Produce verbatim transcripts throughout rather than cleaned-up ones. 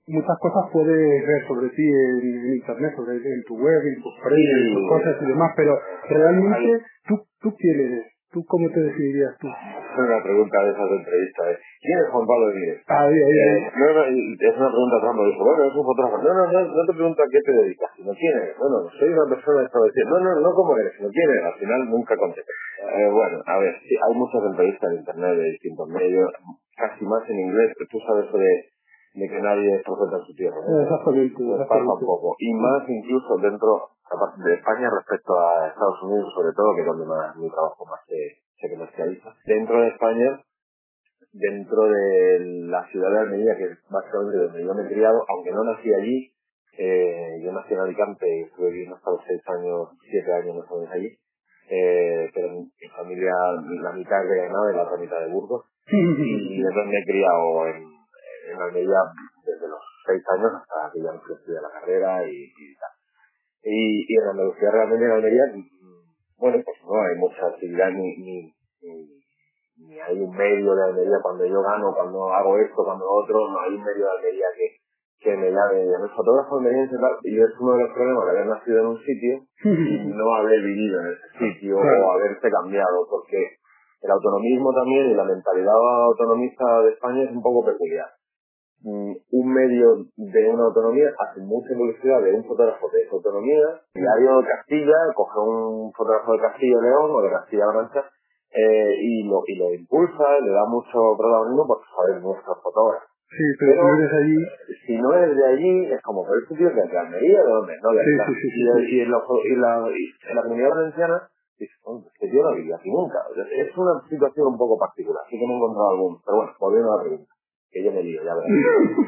muchas cosas puedes ver sobre ti en, en internet, sobre en tu web, en tus paredes, en tus cosas y demás, pero realmente tú, tú quién eres, tú cómo te definirías tú. Es una pregunta de esas de entrevistas, ¿eh? ¿Quién es Juan Pablo Emírez? Ah, ahí, ahí, ahí. Eh, no, no, es una pregunta trampa, dice, bueno, es un fotógrafo. No, no, no, no te pregunto a qué te dedicas, sino quién eres. Bueno, soy una persona establecida. No, no, no cómo eres, sino quién eres. Al final nunca contesté. Eh, bueno, a ver, sí, hay muchas entrevistas en internet de distintos medios, casi más en inglés, pero tú sabes de, de que nadie es profeta en su tierra, ¿no? Exactamente, Pues pasa un poco. Y más incluso dentro, aparte de España, respecto a Estados Unidos, sobre todo, que es donde más mi trabajo más se, se comercializa. Dentro de España, dentro de la ciudad de Almería, que es básicamente donde yo me he criado, aunque no nací allí, eh, yo nací en Alicante y estuve viviendo hasta los seis años, siete años más o menos allí, eh, pero mi familia, la mitad es de Granada y la otra mitad de Burgos, y entonces me he criado en, en Almería desde los seis años hasta que ya me fui a estudiar la carrera y, y tal. Y, y en Andalucía realmente en Almería, bueno, pues no hay mucha actividad ni, ni, ni ni hay un medio de Almería cuando yo gano, cuando hago esto, cuando otro, no hay un medio de Almería que, que me llame, el fotógrafo almeriense, y es uno de los problemas de haber nacido en un sitio y no haber vivido en ese sitio o haberse cambiado, porque el autonomismo también y la mentalidad autonomista de España es un poco peculiar. Un medio de una autonomía hace mucha publicidad de un fotógrafo de esa autonomía, Diario de Castilla, coge un fotógrafo de Castilla y León o de Castilla-La Mancha, Eh, y lo y lo impulsa, le da mucho protagonismo porque saber nuestros fotógrafos. Sí, pero, pero si no eres allí... Si no eres de allí, es como, pero este tío es de Almería, ¿de dónde? No, de sí, acá. sí, sí, y, sí, sí. y, en, los, y, la, y en la comunidad valenciana, dices, oh, este tío no ha vivido aquí nunca. Es una situación un poco particular, sí que me he encontrado algún. Pero bueno, volviendo a la pregunta, que yo me lío, ya verás.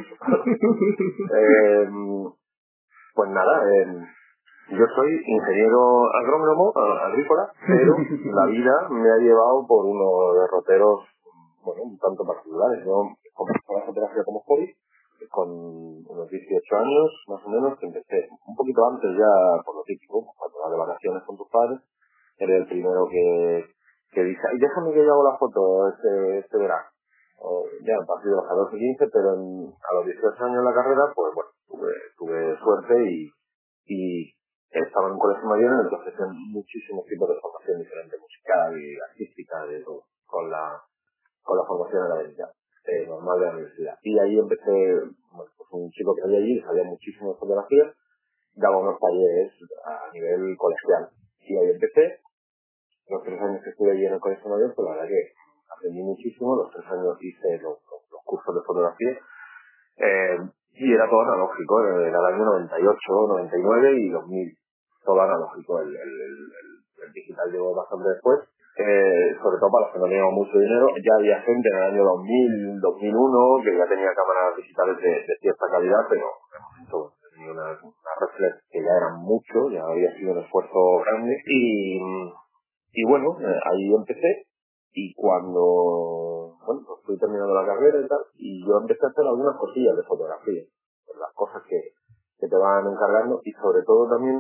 eh, pues nada, eh, yo soy ingeniero agrónomo, a- agrícola, pero la vida me ha llevado por unos derroteros, bueno, un tanto particulares. Yo comencé la fotografía como hobby, con unos dieciocho años, más o menos, que empecé un poquito antes ya, por lo típico, cuando vas de vacaciones con tus padres, eres el primero que, que dice, "Ay, déjame que yo hago la foto este, este verano". O ya a partir de los catorce quince, pero en- a los dieciocho años en la carrera, pues bueno, tuve, tuve suerte y, y estaba en un colegio mayor en el que ofrecían muchísimos tipos de formación diferente, musical y artística, de todo, con la, con la formación académica eh, normal de la universidad. Y ahí empecé, bueno, pues un chico que había allí, sabía muchísimo de fotografía, daba unos talleres a nivel colegial. Y ahí empecé, los tres años que estuve allí en el colegio mayor, pues la verdad que aprendí muchísimo, los tres años hice los, los, los cursos de fotografía, eh, y era todo analógico, era el año noventa y ocho, noventa y nueve y dos mil, todo analógico, el, el, el, el, el digital llegó bastante después, eh, sobre todo para los que no teníamos mucho dinero. Ya había gente en el año dos mil, dos mil uno que ya tenía cámaras digitales de, de cierta calidad, pero de momento tenía una, una reflex que ya eran mucho, ya había sido un esfuerzo grande, y, y bueno, eh, ahí empecé. Y cuando, bueno, pues fui terminando la carrera y tal, y yo empecé a hacer algunas cosillas de fotografía, pues las cosas que, que te van encargando, y sobre todo también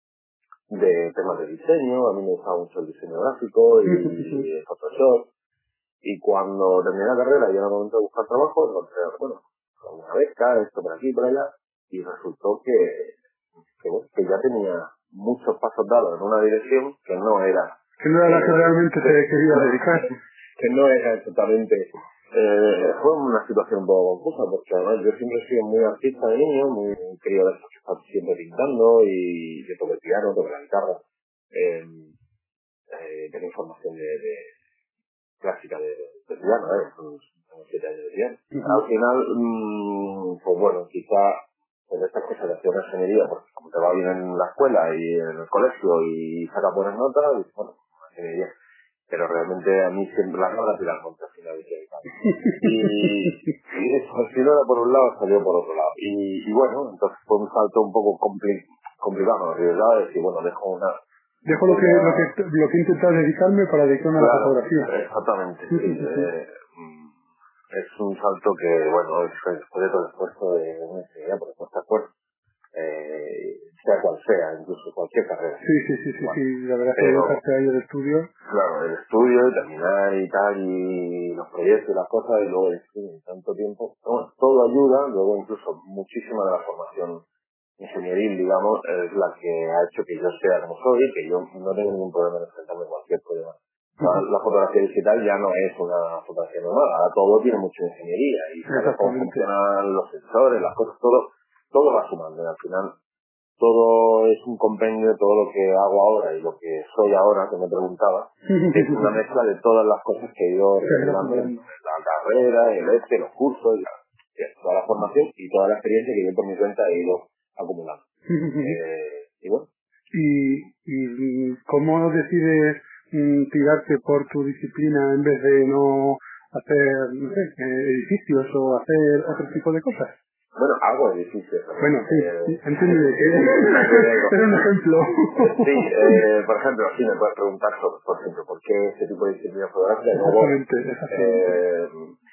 de temas de diseño. A mí me gustaba mucho el diseño gráfico y, y Photoshop, y cuando terminé la carrera y era el momento de buscar trabajo, encontré, bueno, una beca, esto por aquí, por allá, y resultó que, que, bueno, que ya tenía muchos pasos dados en una dirección que no era que no era la que realmente se quería dedicar. Que no era exactamente... Eh, fue una situación un poco confusa, porque además yo siempre he sido muy artista de niño, muy querido de esos que están siempre pintando, y yo toqué el piano, toqué la guitarra, eh, eh, tenía formación de, de clásica de, de piano, ¿eh? Unos, unos siete años de piano. Uh-huh. Al final, mmm, pues bueno, quizá en estas cosas de hacer una ingeniería, porque como te va bien en la escuela y en el colegio y sacas buenas notas, y bueno, una ingeniería. Pero realmente a mí siempre la nota tirar contra final y, y eso, si no era por un lado, salió por otro lado. Y, y bueno, entonces fue un salto un poco compli complicado, arriesgado, de decir, bueno, dejo una... Dejo lo que, lo que, lo que he intentado dedicarme para dedicarme claro, a la fotografía. Exactamente, sí, sí, sí. Eh, es un salto que, bueno, es después de todo el esfuerzo de una ingeniería, por supuesto esfuerzo, eh, sea cual sea, incluso cualquier carrera. Sí, sí, sí, sí, bueno, sí, la verdad es que pero, dejaste ahí el estudio. Claro, el estudio, terminar y tal, y los proyectos y las cosas, y luego el estudio, tanto tiempo. Bueno, todo ayuda, luego incluso muchísima de la formación ingenieril, digamos, es la que ha hecho que yo sea como soy, que yo no tengo ningún problema en enfrentarme a cualquier problema. La, la fotografía digital ya no es una fotografía normal, ahora todo tiene mucha ingeniería y saber cómo funcionan los sensores, las cosas, todo, todo va sumando. Y al final todo es un compendio de todo lo que hago ahora y lo que soy ahora, que me preguntaba, es una mezcla de todas las cosas que he ido realizando en la carrera, el este, los cursos, la, toda la formación y toda la experiencia que yo por mi cuenta he ido acumulando. eh, y bueno. ¿Y, y cómo decides mm, tirarte por tu disciplina en vez de no hacer, no sé, eh, edificios o hacer otro tipo de cosas? Bueno, hago edificios. Bueno, sí, eh, entiendo que era un ejemplo. Sí, eh, por ejemplo, sí me puedes preguntar, sobre, por ejemplo, ¿por qué este tipo de disciplina fotográfica? Exactamente, exactamente. Eh,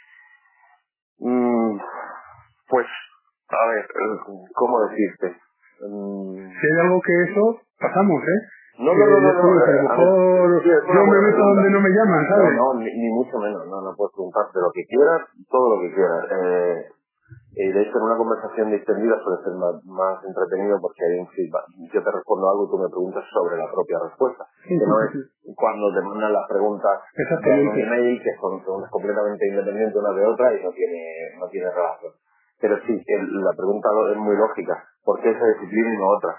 mm, pues, a ver, ¿cómo decirte? Mm, si hay algo que eso, pasamos, ¿eh? No, que no, no, no, no, a lo mejor sí, yo me meto donde no me llaman, ¿sabes? No, no, ni, ni mucho menos, no, no puedes preguntarte lo que quieras, todo lo que quieras. Eh, y de hecho en una conversación distendida suele ser más, más entretenido porque hay un feedback. Yo te respondo algo y tú me preguntas sobre la propia respuesta. Sí, Que sí, no sí, es sí. cuando te mandan las preguntas de un email que son, son completamente independientes una de otra y no tiene, no tiene relación. Pero sí, el, la pregunta es muy lógica. ¿Por qué esa disciplina y no otra?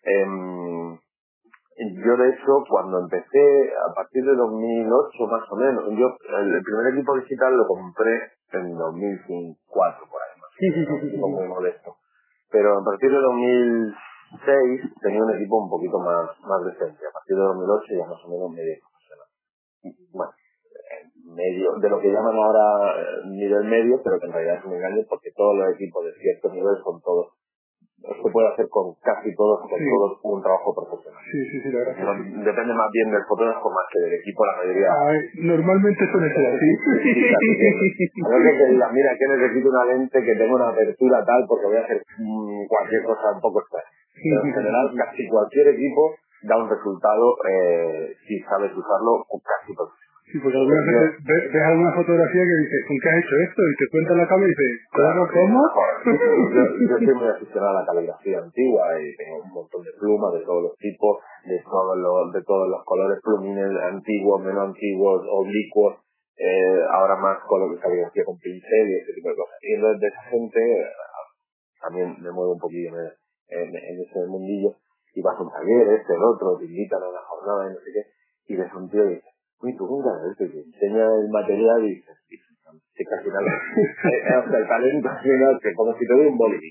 Eh, Yo, de hecho, cuando empecé, a partir de dos mil ocho más o menos, yo el, el primer equipo digital lo compré en dos mil cuatro, por ahí más o menos, un equipo muy modesto. Pero a partir de dos mil seis tenía un equipo un poquito más, más decente. A partir de dos mil ocho ya más o menos medio profesional. Bueno, eh, medio, de lo que llaman ahora eh, nivel medio, pero que en realidad es un engaño porque todos los equipos de cierto nivel son todos se puede hacer con casi todos, con sí. todos un trabajo profesional. Sí, sí, sí, la verdad. No, sí. Depende más bien del fotógrafo más que del equipo, la mayoría. Ay, normalmente suele ser así. Sí, sí, a no ser que diga, mira, que necesito una lente que tenga una apertura tal porque voy a hacer mmm, cualquier cosa un poco extraña. Pero en general, casi cualquier equipo da un resultado eh, si sabes usarlo casi profesional. Sí, porque algunas veces ves, ves alguna fotografía que dices, ¿con qué has hecho esto? Y te cuenta la cámara y dices, ¿cómo? Claro, ¿Cómo? yo, yo soy muy aficionado a la caligrafía antigua y tengo un montón de plumas de todos los tipos, de todos los, de todos los colores, plumines antiguos, menos antiguos, oblicuos, eh, ahora más con lo que caligrafía con pincel y ese tipo de cosas. Y entonces de esa gente eh, también me muevo un poquillo en, en, en ese mundillo y vas a un taller, este, el otro, te invitan a una jornada y no sé qué, y ves un tío y dices, uy, tú nunca ves que te enseña el material y dices, que casi nada. eh, o sea, el talento al final, que como si te doy un bolivic.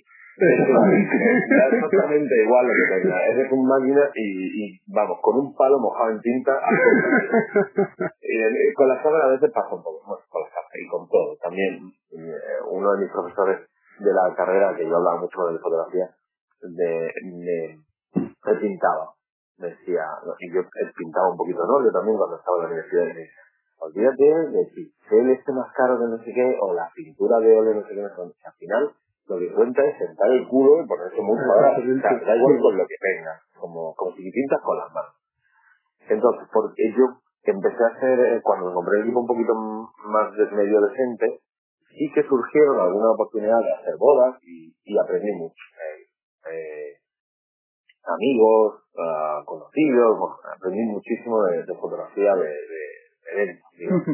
Es exactamente igual lo que tenga. Eres un máquina y, y, vamos, con un palo mojado en tinta, y, y con la cámara a veces pasa un poco, bueno, con la cámara y con todo. También, eh, uno de mis profesores de la carrera, que yo hablaba mucho de fotografía, de, me, me pintaba. Me decía, y yo él pintaba un poquito, ¿no? Yo también cuando estaba en la universidad y me decía, olvídate de si el este más caro de no sé qué, o la pintura de óleo no sé qué, no sé qué. Al final, lo que cuenta es sentar el culo y ponerse mucho ahora. O sea, da igual con lo que tengas, como, como si pintas con las manos. Entonces, porque yo empecé a hacer, eh, cuando me compré el equipo un poquito más de medio decente, sí que surgieron algunas oportunidades de hacer bodas y, y aprendí mucho. Eh, eh, amigos, uh, conocidos, bueno, aprendí muchísimo de, de fotografía de, de, de eventos, digamos.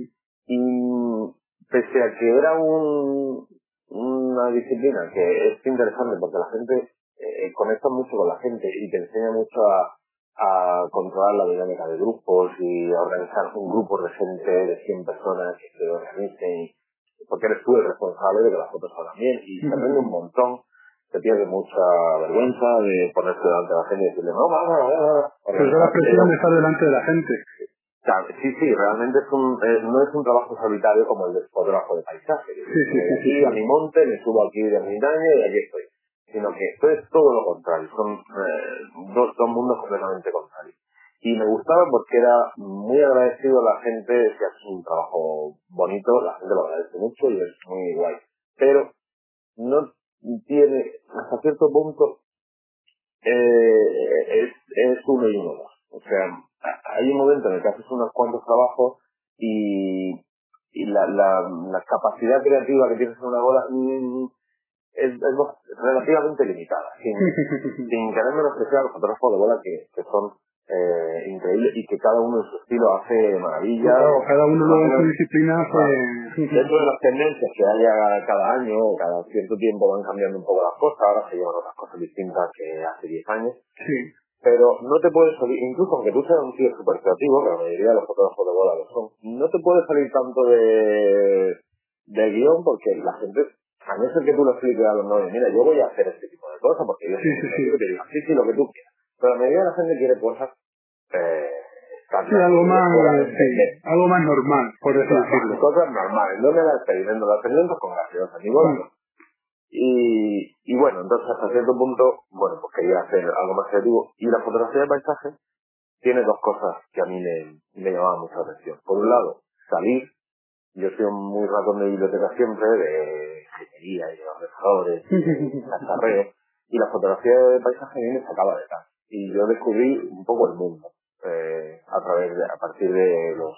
Y pese a que era un, una disciplina que es interesante porque la gente eh, conecta mucho con la gente y te enseña mucho a, a controlar la dinámica de grupos y a organizar un grupo de gente de cien personas que se organicen, porque eres tú el responsable de que las fotos salgan bien y se aprende un montón. Se pierde mucha vergüenza de ponerse delante de la gente y decirle, no, va, va, va. Pero es la presión de estar delante de la gente. Sí, sí, realmente es un, eh, no es un trabajo solitario como el del fotógrafo de paisaje. Sí, sí, sí, me sí, aquí sí. a mi monte, me subo aquí de montaña y aquí estoy. Sino que esto es todo lo contrario. Son eh, dos, dos mundos completamente contrarios. Y me gustaba porque era muy agradecido a la gente, que hace un trabajo bonito, la gente lo agradece mucho y es muy guay. Pero no tiene, hasta cierto punto, eh, es, es uno y uno dos. O sea, hay un momento en el que haces unos cuantos trabajos y, y la, la, la capacidad creativa que tienes en una boda mm, es, es relativamente limitada, sin, sin querer menospreciar a los fotógrafos de boda que, que son eh, increíbles y que cada uno en su estilo hace maravillas. Claro, cada uno luego en su disciplina hace... Dentro de las tendencias que haya cada año o cada cierto tiempo van cambiando un poco las cosas, ahora se llevan otras cosas distintas que hace diez años. Sí. Pero no te puedes salir, incluso aunque tú seas un tío súper creativo, que la mayoría de los fotógrafos de boda lo son, no te puedes salir tanto de, de guión porque la gente, a no ser que tú lo expliques a los novios, mira, yo voy a hacer este tipo de cosas porque yo Sí, soy sí, un sí. que te diga, sí, sí, lo que tú quieras. Pero la mayoría de la gente quiere cosas, eh, Sí, algo más, sí, algo más normal, por así decirlo. cosas normales, no me las experimentos, las experimentos con gaseosas, ni bodas. Mm. Y, y bueno, entonces hasta cierto punto, bueno, pues quería hacer algo más creativo. Y la fotografía de paisaje tiene dos cosas que a mí me, me llamaban mucha atención. Por un lado, salir. Yo soy un muy ratón de biblioteca siempre, de ingeniería y de ordenadores y de cacharreo. Y la fotografía de paisaje a mí me sacaba de tal. Y yo descubrí un poco el mundo. Eh, a través de, a partir de los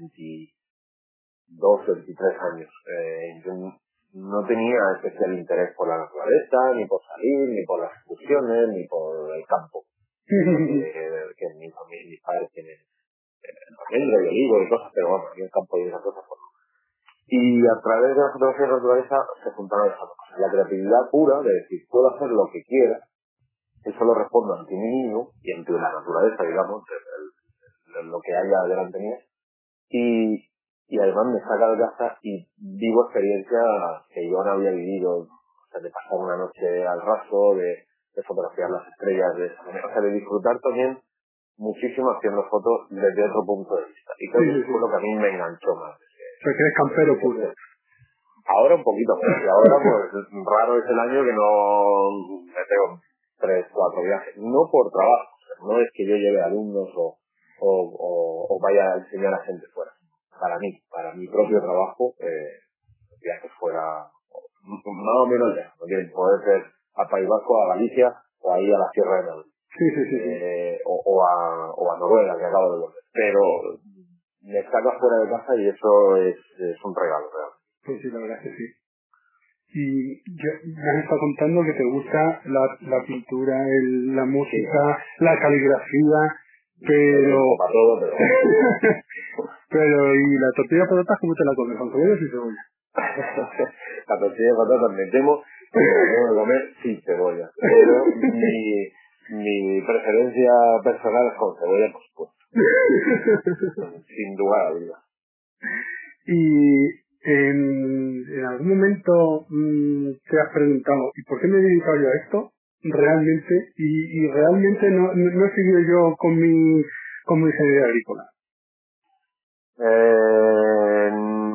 veintidós, veintitrés años. Eh, yo no tenía especial interés por la naturaleza, ni por salir, ni por las excursiones, ni por el campo. que, que mi familia, mis padres tienen almendro y olivo y cosas, pero bueno, aquí en el campo y esas cosas. Pues, no. Y a través de la fotografía de naturaleza se juntaron esas dos cosas. La creatividad pura de decir, puedo hacer lo que quiera, eso lo respondo ante mí mismo y ante la naturaleza, digamos, el, el, lo que haya delante mío. Y, y además me saca de casa y vivo experiencias que yo no había vivido, o sea, de pasar una noche al raso, de, de fotografiar las estrellas, de esa manera, o sea, de disfrutar también muchísimo haciendo fotos desde otro punto de vista. Y creo Sí, que sí, eso sí. fue lo que a mí me enganchó más. O sea, que eres campero puro. Ahora un poquito más, y ahora pues raro es el año que no me pego tres, cuatro viajes, no por trabajo, no es que yo lleve alumnos o, o, o, o vaya a enseñar a gente fuera. Para mí, para mi propio trabajo, eh, viajes fuera más o menos lejos, no quieren poder ser a País Vasco, a Galicia o ahí a la Sierra de Madrid. Sí, sí, sí. Eh, o, o, a, o a Noruega, que acabo de volver. Pero me saca fuera de casa y eso es, es un regalo real. Pues sí, la verdad es que sí. Y ya me has estado contando que te gusta la, la pintura, el, la música, sí, la caligrafía, pero... Para todo, pero... pero, ¿y la tortilla de patatas cómo te la comes? ¿Con cebollas y cebolla? La tortilla de patatas me temo que me la tengo que comer sin cebolla. Pero mi, mi preferencia personal es con cebolla, por supuesto. Sin duda alguna. Y en, en algún momento mmm, te has preguntado, ¿y por qué me he dedicado yo a esto? Realmente, y, y realmente no, no, no he seguido yo con mi, con mi ingeniería agrícola. Eh,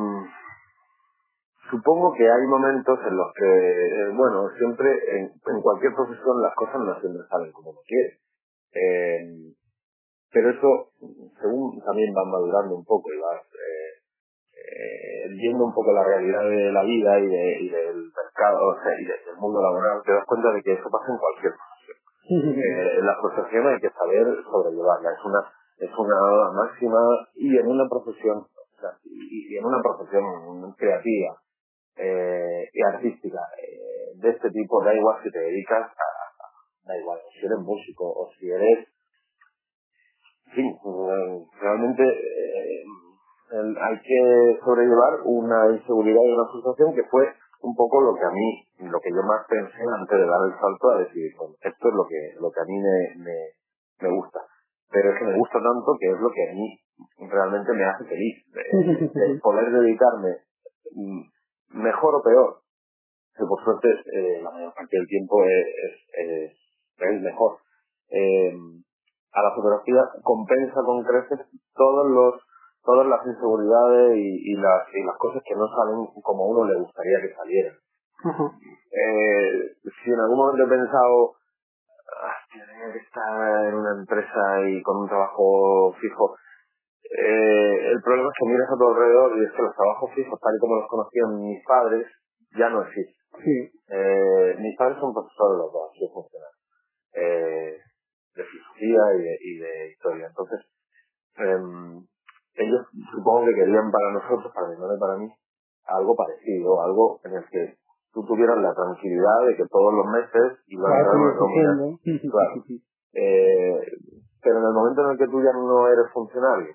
supongo que hay momentos en los que, eh, bueno, siempre en, en cualquier profesión las cosas no siempre salen como uno quiere. Eh, pero eso, según también vas madurando un poco y vas eh, eh, viendo un poco la realidad de la vida y, de, y del mercado, o sea, y del mundo laboral, te das cuenta de que eso pasa en cualquier profesión. Eh, la frustración hay que saber sobrellevarla, es una es una máxima y en una profesión, o sea, y, y en una profesión creativa eh, y artística eh, de este tipo, da igual si te dedicas a, da igual, si eres músico o si eres, en fin, realmente eh, el, hay que sobrellevar una inseguridad y una frustración que fue un poco lo que a mí, lo que yo más pensé antes de dar el salto a decir, bueno, esto es lo que lo que a mí me, me, me gusta. Pero es que me gusta tanto que es lo que a mí realmente me hace feliz. De, de poder dedicarme, mejor o peor, que por suerte eh, la mayor parte del tiempo es, es, es, es mejor. Eh, a la fotografía compensa con creces todos los todas las inseguridades y, y las y las cosas que no salen como a uno le gustaría que salieran. Uh-huh. Eh, si en algún momento he pensado, ah, tenía que estar en una empresa y con un trabajo fijo, eh, el problema es que miras a tu alrededor y es que los trabajos fijos, tal y como los conocían mis padres, ya no existen. Sí. Eh, mis padres son profesores los dos, soy funcionario. eh, de filosofía y de, y de historia. Entonces, eh, ellos supongo que querían para nosotros, para mi madre y para mí, algo parecido, algo en el que tú tuvieras la tranquilidad de que todos los meses iban a dar una nómina. Claro. Eh, pero en el momento en el que tú ya no eres funcionario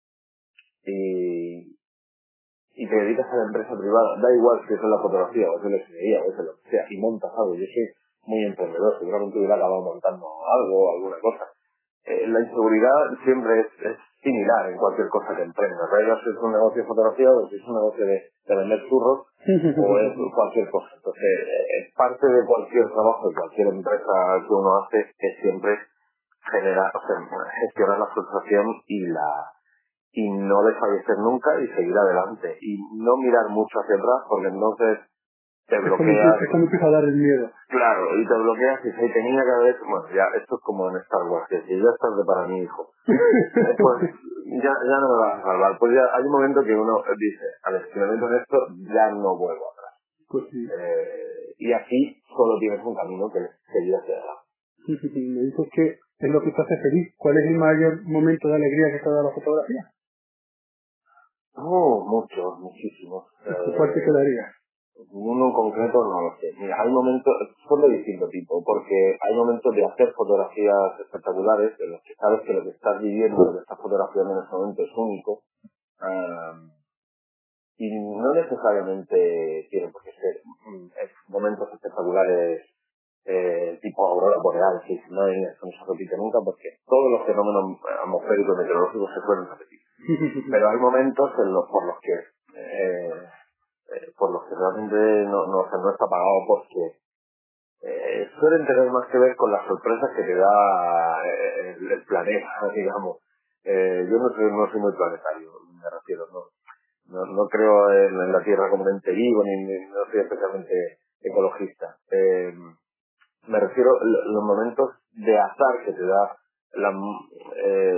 y, y te dedicas a la empresa privada, da igual si eso es la fotografía o eso es la ingeniería o eso es lo que sea, y montas algo. Yo soy muy emprendedor, seguramente hubiera acabado montando algo, alguna cosa. Eh, la inseguridad siempre es, es similar en cualquier cosa que emprendas. Da igual si es un negocio de fotografía o si es un negocio de, de vender churros o es cualquier cosa. Entonces, eh, es parte de cualquier trabajo, de cualquier empresa que uno hace, es siempre generar, o sea, gestionar la frustración y la y no desfallecer nunca y seguir adelante. Y no mirar mucho hacia atrás porque entonces te bloqueas. Es como empieza a dar el miedo. Claro, y te bloqueas y se tenía que haber, bueno, ya, esto es como en Star Wars, que si ya es tarde para mi hijo, pues ya, ya no me vas a salvar. Pues ya hay un momento que uno dice, a ver, si me meto en esto, ya no vuelvo atrás. Pues sí. Eh, y aquí solo tienes un camino que es seguir hacia adelante. Me dices que es lo que te hace feliz. ¿Cuál es el mayor momento de alegría que te da la fotografía? Oh, muchos, muchísimos. ¿Cuál te quedaría? Uno en concreto no lo sé. Mira, hay momentos, son de distinto tipo, porque hay momentos de hacer fotografías espectaculares, en los que sabes que lo que estás viviendo, lo que estás fotografiando en ese momento es único, um, y no necesariamente tienen por qué ser mm, es momentos espectaculares eh, tipo aurora boreal, que no, eso no se repite nunca, porque todos los fenómenos atmosféricos y meteorológicos se suelen repetir. Pero hay momentos en los por los que eh, eh, por los que realmente no, no, o sea, no está pagado porque eh, suelen tener más que ver con las sorpresas que te da eh, el, el planeta, digamos. Eh, yo no soy, no soy muy planetario, me refiero, no, no, no creo en, en la Tierra como un ente vivo, ni, ni no soy especialmente ecologista. Eh, me refiero a los momentos de azar que te da la, eh,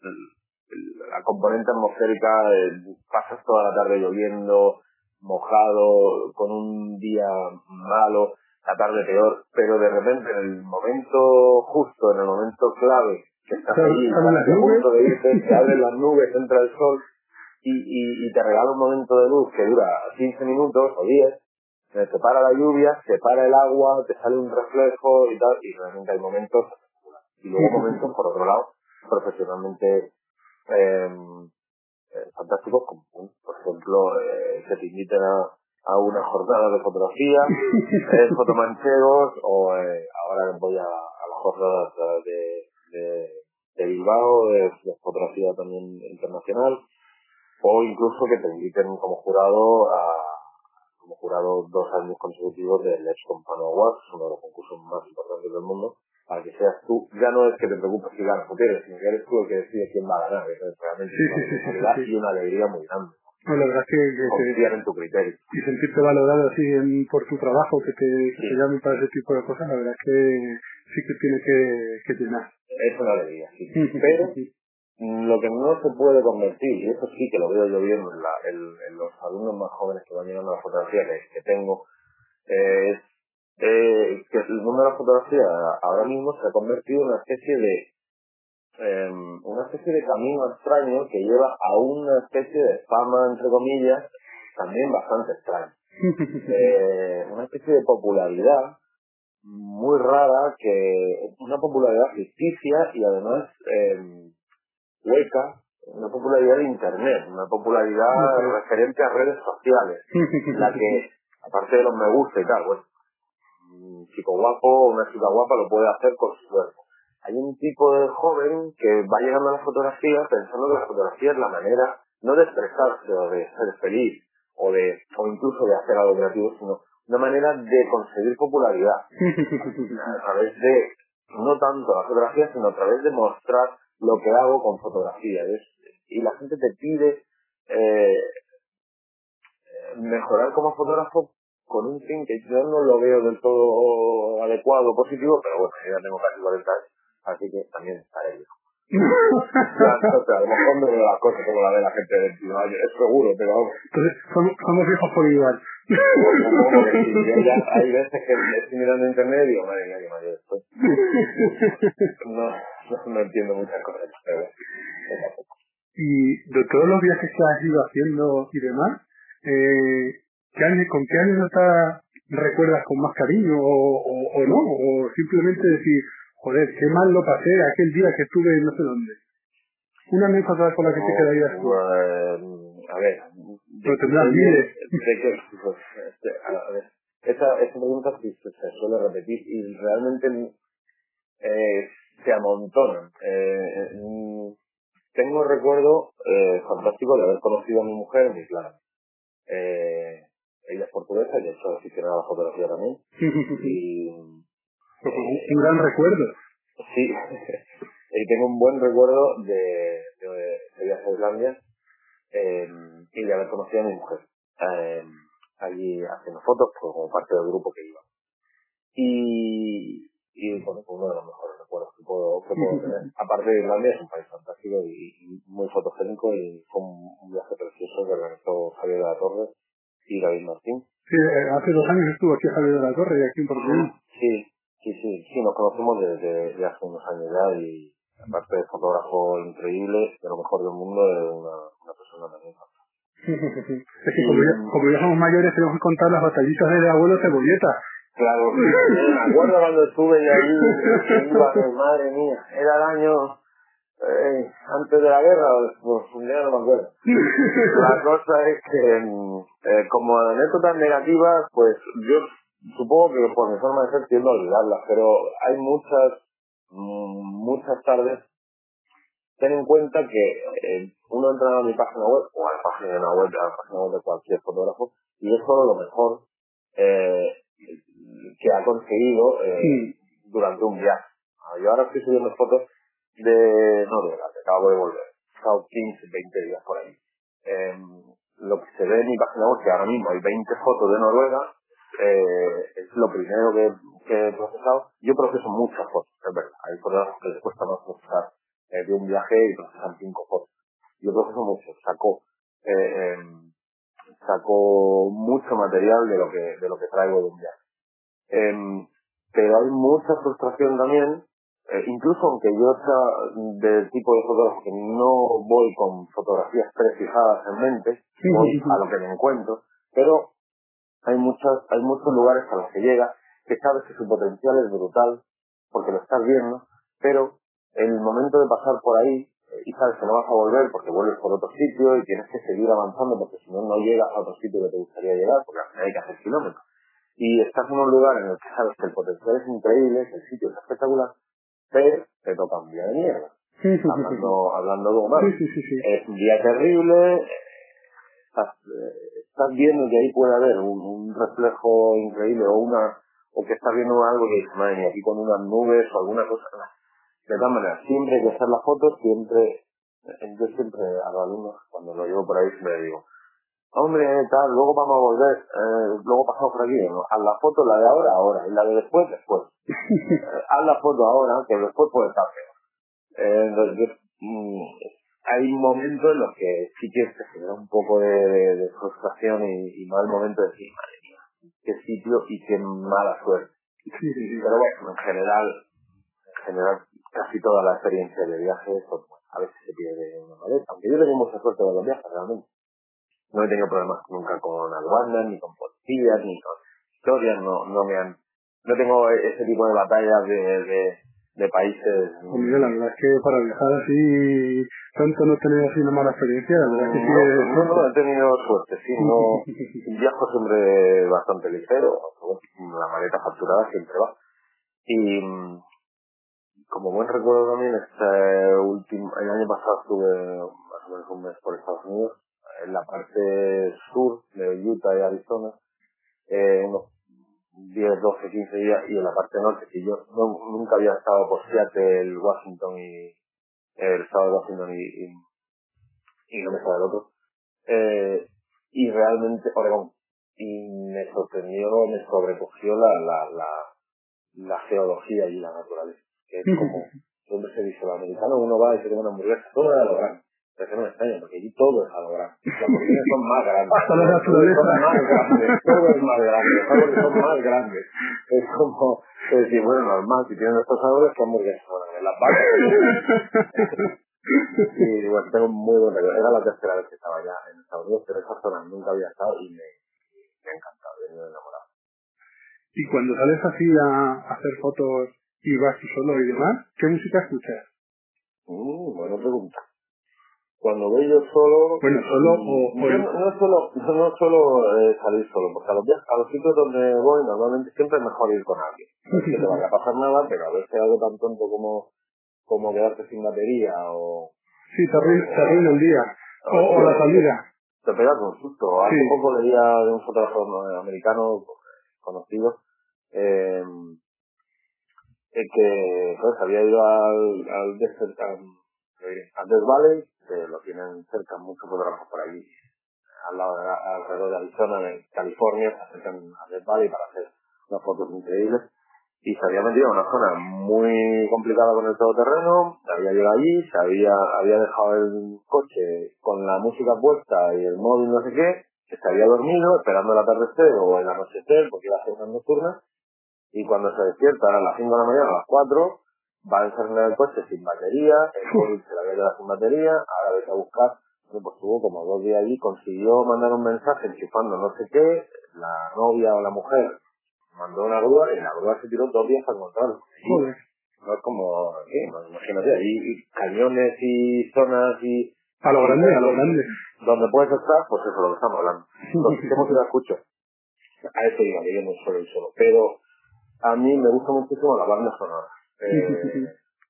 la componente atmosférica, eh, pasas toda la tarde lloviendo, mojado, con un día malo, la tarde peor, pero de repente en el momento justo, en el momento clave, que estás ahí, estás a punto de irte, te abren las nubes, entra el sol y, y, y te regala un momento de luz que dura quince minutos o diez, eh, te para la lluvia, se para el agua, te sale un reflejo y tal, y realmente hay momentos, y luego momentos, por otro lado, profesionalmente eh, eh, fantásticos, como por ejemplo eh, que te inviten a, a una jornada de fotografía, eh, fotomanchegos, o eh, ahora voy a, a las jornadas de, de, de Bilbao, de, de fotografía también internacional, o incluso que te inviten como jurado a como jurado dos años consecutivos del Let's Compano Awards, uno de los concursos más importantes del mundo, para que seas tú, ya no es que te preocupes si ganas o pierdes, sino que eres tú el que decide quién va a ganar. Eso es realmente sí, una sí, responsabilidad sí, sí, sí. y una alegría muy grande. No, la verdad es que, que confiar te, en tu criterio. Y sentirte valorado así en, por tu trabajo, que te, que Sí. te llamen para ese tipo de cosas, la verdad es que sí que tiene que, que llenar. Es una alegría, sí. Pero lo que no se puede convertir, y eso sí que lo veo yo bien en, la, en, en los alumnos más jóvenes que van llegando a la fotografía que, que tengo, eh, es eh, que el mundo de la fotografía ahora mismo se ha convertido en una especie de eh, una especie de camino extraño que lleva a una especie de fama, entre comillas, también bastante extraña. Eh, una especie de popularidad muy rara, que una popularidad ficticia y además eh, hueca, una popularidad de internet, una popularidad referente a redes sociales, la que, aparte de los me gusta y tal, bueno, un chico guapo o una chica guapa lo puede hacer con su cuerpo. Hay un tipo de joven que va llegando a la fotografía pensando que la fotografía es la manera, no de expresarse o de ser feliz, o de o incluso de hacer algo creativo, sino una manera de conseguir popularidad a través de, no tanto la fotografía, sino a través de mostrar lo que hago con fotografía. ¿Ves? Y la gente te pide eh, mejorar como fotógrafo con un fin que yo no lo veo del todo adecuado, positivo, pero bueno, yo ya tengo casi cuarenta años, así que también estaré viejo. Ya, no sé, a lo mejor no veo las cosas como la ve la gente de veintiuno años, es seguro, pero vamos. Entonces, somos, somos viejos por igual. Supongo que sí. Yo ya hay veces que estoy mirando internet y digo, madre mía, qué mayor estoy. No, no, no entiendo muchas cosas, pero bueno. Y de todos los viajes que has ido haciendo y demás, eh, ¿qué año, ¿con qué anécdota recuerdas con más cariño o, o, o no? O simplemente decir, joder, qué mal lo pasé aquel día que estuve no sé dónde. Una anécdota con la que te quedarías tú. Uh, a ver, de, Pero tendrás miles. de, de que, pues, este, a ver, esta, esta pregunta sí se, se suele repetir y realmente eh, se amontonan. Eh, mm, tengo recuerdo eh, fantástico de haber conocido a mi mujer, muy claro. Eh, ella es portuguesa, y de hecho aficionada a la fotografía también. Y un, eh, un gran recuerdo. sí, y tengo un buen recuerdo de, de, de viaje a Islandia eh, y de haber conocido a mi mujer eh, allí haciendo fotos pues, como parte del grupo que iba. Y, y bueno, fue uno de los mejores recuerdos que puedo, que puedo tener. Aparte de Islandia es un país fantástico y, y muy fotogénico y fue un, un viaje precioso que organizó Javier de la Torre y David Martín. Sí, eh, hace dos años estuvo aquí Javier de la Torre y aquí en Portugal. Sí, sí, sí, sí, nos conocemos desde, desde hace unos años ya y aparte de fotógrafo increíble, de lo mejor del mundo, es una, una persona también. Es que como ya, como ya somos mayores tenemos que contar las batallitas del abuelo Cebolleta. Claro, me acuerdo cuando estuve ya ahí, iba, madre mía, era el año eh, antes de la guerra, pues ya no me acuerdo. La cosa es que, eh, como anécdotas negativas, pues yo supongo que por mi forma de ser tiendo a olvidarlas, pero hay muchas, mm, muchas tardes. Ten en cuenta que eh, uno entra a mi página web, o a la página web, a la página web de cualquier fotógrafo, y es solo lo mejor eh, que ha conseguido eh, sí. durante un viaje. Ah, yo ahora estoy subiendo fotos de Noruega, que acabo de volver. He estado quince, veinte días por ahí. Eh, lo que se ve en mi página web, que ahora mismo hay veinte fotos de Noruega, eh, es lo primero que, que he procesado. Yo proceso muchas fotos, es verdad. Hay fotógrafos que les cuesta más procesar eh, de un viaje y procesan cinco fotos. Yo proceso mucho, saco, eh, eh, saco mucho material de lo que, de lo que traigo de un viaje. Eh, pero hay mucha frustración también, eh, incluso aunque yo sea del tipo de fotógrafo que no voy con fotografías prefijadas en mente, voy a lo que me encuentro, pero hay muchas, hay muchos lugares a los que llega que sabes que su potencial es brutal, porque lo estás viendo, pero en el momento de pasar por ahí, eh, y sabes que no vas a volver porque vuelves por otro sitio y tienes que seguir avanzando porque si no, no llegas a otro sitio que te gustaría llegar, porque al final hay que hacer kilómetros. Y estás en un lugar en el que sabes que el potencial es increíble, que el sitio es espectacular, pero te toca un día de mierda. Sí, sí, hablando, sí, sí. hablando de humano. Sí, sí, sí, sí. Es un día terrible, estás, eh, estás viendo que ahí puede haber un, un reflejo increíble o una o que estás viendo algo que dices, madre mía, aquí con unas nubes o alguna cosa. De todas maneras, siempre hay que hacer las fotos, siempre, eh, yo siempre a los alumnos, cuando lo llevo por ahí, siempre digo, hombre, tal, luego vamos a volver, eh, luego pasamos por aquí, ¿no? Haz la foto, la de ahora, ahora, y la de después, después. Eh, haz la foto ahora, que después puede estar peor. Eh, entonces, yo, mm, hay momentos en los que sí que se genera un poco de, de, de frustración y, y mal momento de decir, madre mía, qué sitio y qué mala suerte. Sí, sí, sí. Pero bueno, en general, en general, casi toda la experiencia de viaje, pues, bueno, a veces se pierde una maleta, aunque yo tengo mucha suerte de los viajes, realmente. No he tenido problemas nunca con aduanas, ni con policías, ni con historias, no, no me han, no tengo ese tipo de batallas de, de, de países. Hombre, la verdad es que para viajar así, tanto no tener así una mala experiencia, la verdad es que sí No, es no, no, suerte. he tenido suerte, sí, no, viajo siempre bastante ligero, la maleta facturada siempre va. Y mm, como buen recuerdo también, este último, el año pasado estuve más o menos un mes por Estados Unidos, en la parte sur de Utah y Arizona, eh, unos diez, doce, quince días, y en la parte norte, que yo no, nunca había estado por Seattle, Washington y el estado de Washington y, y, y no me sabe el otro, eh, y realmente Oregón, y me sorprendió, me sobrecogió la, la, la, la geología y la naturaleza, que es como siempre se dice, el americano uno va y se toma una hamburguesa, todo era lo grande, Pero que no me extraña, porque aquí todo es a lo grande. Las cocinas son más grandes. Hasta la Son naturaleza. más grandes, todo es más grande. Los árboles son más grandes. Es como es decir, bueno, normal, si tienen estos árboles, que hamburguesas son en las vacas. Y bueno, tengo muy buen recuerdo. Era la tercera vez que estaba allá en Estados Unidos, pero esa zona nunca había estado y me, me ha encantado, he venido enamorado. Y cuando sales así a, a hacer fotos y vas tú solo y demás, ¿qué música escuchas? Mm, buena pregunta. Cuando voy yo solo, Bueno, solo o... o yo el... no, no suelo, no, no suelo eh, salir solo, porque a los, viajes, a los sitios donde voy normalmente siempre es mejor ir con alguien. No es que te vaya a pasar nada, pero a veces algo tan tonto como, como quedarte sin batería o... Sí, te arruina, te arruina el día. O, o la o salida. te pegas un susto. Hace Sí. poco leía de un fotógrafo americano conocido eh, eh, que pues, había ido al, al Desert, al, al Death Valley, que lo tienen cerca muchos fotógrafos por allí, al lado de, alrededor de Arizona, en California, se acercan a Death Valley para hacer unas fotos increíbles. Y se había metido en una zona muy complicada con el todoterreno, había llegado allí, se había, había dejado el coche con la música puesta y el móvil no sé qué, se había dormido esperando el atardecer o el anochecer porque iba a hacer una nocturna, y cuando se despierta a las cinco de la mañana, a las cuatro, va a encender el coche sin batería, el móvil se le había quedado sin batería, ahora vete a buscar. Bueno, pues estuvo como dos días allí, consiguió mandar un mensaje enchufando no sé qué, la novia o la mujer mandó una grúa y la grúa se tiró dos días para encontrarlo. Joder. No es como, sí, no, imagínate, hay cañones y zonas y... A lo y grande, a lo donde, grande. donde puedes estar, pues eso es lo que estamos hablando. Entonces, ¿qué música escucho? A eso digo, que yo no suelo ir solo. Pero a mí me gusta muchísimo la banda sonora. Eh,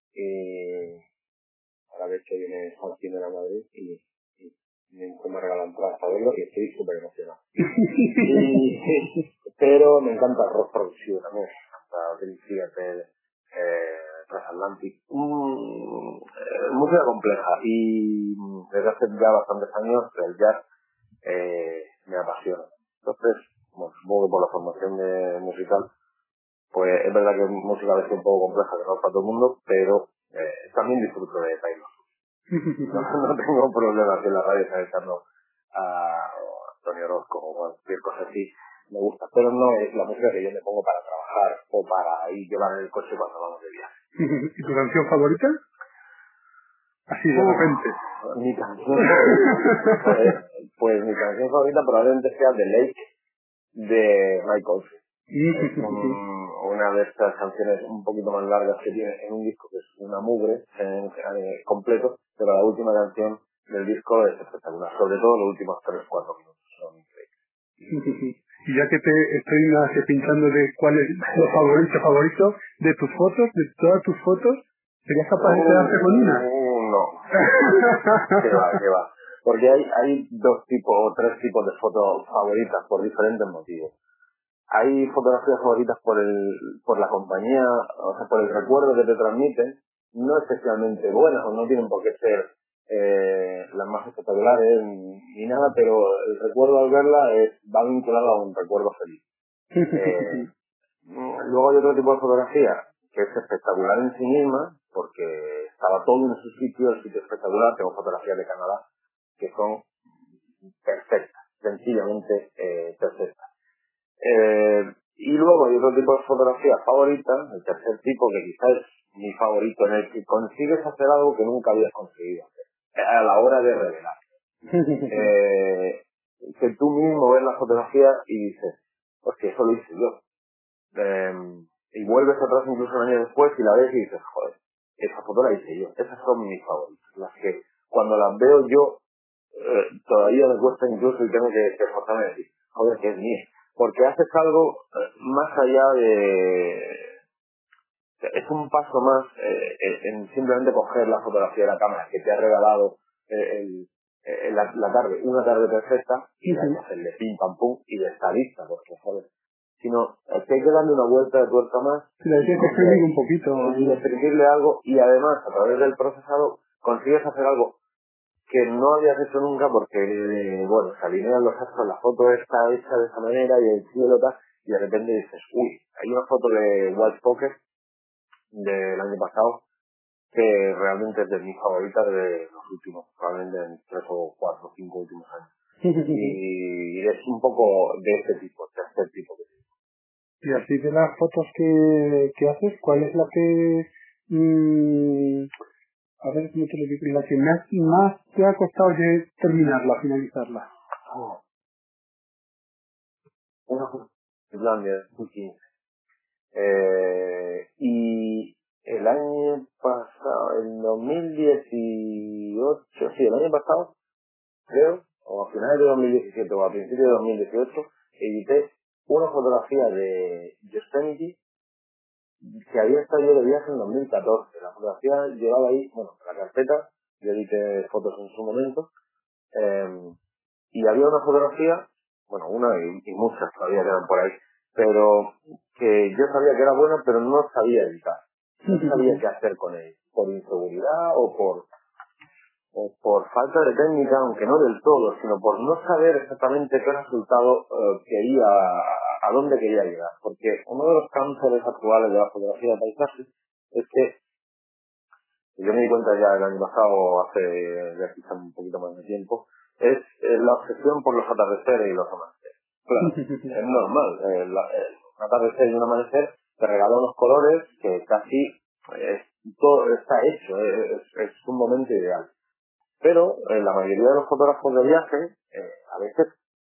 y ahora ves que viene Joaquín de la Madrid y, y, y me regalan entradas para verlo y estoy súper emocionado. Y, pero me encanta el rock progresivo también, me encanta Dream Theater, eh, Transatlantic, mm, eh, música compleja y desde hace ya bastantes años el jazz eh, me apasiona. Entonces, bueno, supongo que por la formación de musical, pues es verdad que es música a veces un poco compleja, que no es para todo el mundo, pero eh, también disfruto de Taylor. No, no tengo problemas en la radio estar echando a Antonio Orozco o cualquier cosa así, me gusta, pero no es la música que yo me pongo para trabajar o para ir llevar en el coche cuando vamos de viaje. ¿Y tu canción favorita? Así de repente. Uf, mi canción favorita, pues, pues mi canción favorita probablemente sea The Lake de Mike Oldfield. Es un, una de estas canciones un poquito más largas que tiene en un disco que es una mugre en, en completo, pero la última canción del disco es espectacular, sobre todo los últimos tres o cuatro minutos son increíbles. Y ya que te estoy así pinchando de cuál es lo favorito favorito de tus fotos, de todas tus fotos, ¿serías capaz de quedarte con una? Uh, no, que va, que va. Porque hay, hay dos tipos o tres tipos de fotos favoritas por diferentes motivos. Hay fotografías favoritas por el por la compañía, o sea, por el recuerdo que te transmiten, no especialmente buenas o no tienen por qué ser eh, las más espectaculares ni, ni nada, pero el recuerdo al verla es, va vinculado a un recuerdo feliz. Eh, luego hay otro tipo de fotografía que es espectacular en sí misma, porque estaba todo en su sitio, el sitio espectacular. Tengo fotografías de Canadá que son perfectas, sencillamente eh, perfectas. Eh, y luego hay otro tipo de fotografía favorita, el tercer tipo, que quizás es mi favorito, en el que consigues hacer algo que nunca habías conseguido hacer, a la hora de revelar. Eh, que tú mismo ves la fotografía y dices, pues que eso lo hice yo. Eh, y vuelves atrás incluso un año después y la ves y dices, joder, esa foto la hice yo. Esas son mis favoritas, las que cuando las veo yo eh, todavía me cuesta incluso y tengo que, que esforzarme a decir, joder, que es mía. Porque haces algo eh, más allá de... Es un paso más eh, en simplemente coger la fotografía de la cámara que te ha regalado eh, el, eh, la, la tarde, una tarde perfecta, y uh-huh. de hacerle pim pam pum y de estar lista, porque joder, sino eh, que hay que darle una vuelta de tuerca más, le hay que exprimir un poquito y exprimirle algo, y además a través del procesado consigues hacer algo que no habías hecho nunca porque, eh, bueno, se alinean los astros, la foto está hecha de esa manera y el cielo tal, y de repente dices, uy, hay una foto de White Poker del año pasado que realmente es de mis favoritas de los últimos, probablemente en tres o cuatro o cinco últimos años. Y es un poco de este tipo, de este tipo. Y así de las fotos que, que haces, ¿cuál es la que, mmm, a ver cómo te lo digo, la que más, más te ha costado de terminarla, finalizarla? Oh. Una foto de Islandia, dos mil quince. Eh, y el año pasado, en dos mil dieciocho, sí, el año pasado, creo, o a finales de dos mil diecisiete o a principios de dos mil dieciocho, edité una fotografía de Yosemite que había estado yo de viaje en dos mil catorce. La fotografía llevaba ahí, bueno, la carpeta, yo edité fotos en su momento, eh, y había una fotografía, bueno, una y, y muchas todavía quedan por ahí, pero que yo sabía que era buena, pero no sabía editar. No sabía qué hacer con ella, por inseguridad o por o por falta de técnica, aunque no del todo, sino por no saber exactamente qué resultado eh, quería, a, a dónde quería llegar. Porque uno de los cánceres actuales de la fotografía de paisaje es que, y yo me di cuenta ya el año pasado, hace ya quizá un poquito más de tiempo, es eh, la obsesión por los atardeceres y los amaneceres. Claro, es normal. Eh, la, eh, un atardecer y un amanecer te regala unos colores que casi eh, todo está hecho, eh, es, es un momento ideal. Pero eh, la mayoría de los fotógrafos de viaje, eh, a veces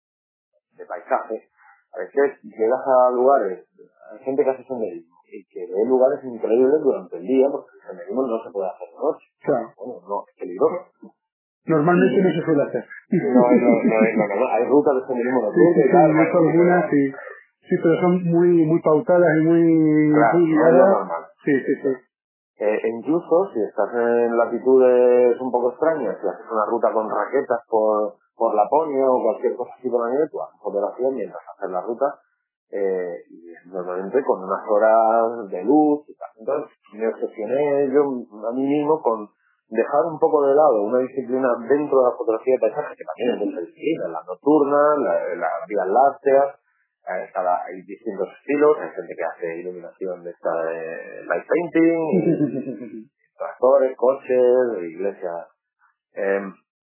de paisaje, a veces llegas a lugares, hay gente que hace senderismo y que ve lugares increíbles durante el día porque el senderismo no se puede hacer de noche. Claro. Bueno, no, es peligroso. Normalmente no se suele hacer. No es lo, no es lo normal. Hay rutas de senderismo nocturno sí, sí, y sí, tal. yo he hecho algunas, sí. Sí, pero son muy muy pautadas y muy, Claro, muy no es lo guiadas. normal. Sí, sí, sí. Eh, e incluso si estás en latitudes un poco extrañas, si haces una ruta con raquetas por, por Laponia o cualquier cosa así por la nieve, tú haces fotografía mientras haces la ruta, eh, y normalmente con unas horas de luz y tal. Entonces me obsesioné yo a mí mismo con dejar un poco de lado una disciplina dentro de la fotografía de paisaje, que también es muy disciplina, la nocturna, la, las vías lácteas. Eh, cada, hay distintos estilos, hay gente que hace iluminación de esta de light painting, tractores, coches, iglesias. Eh,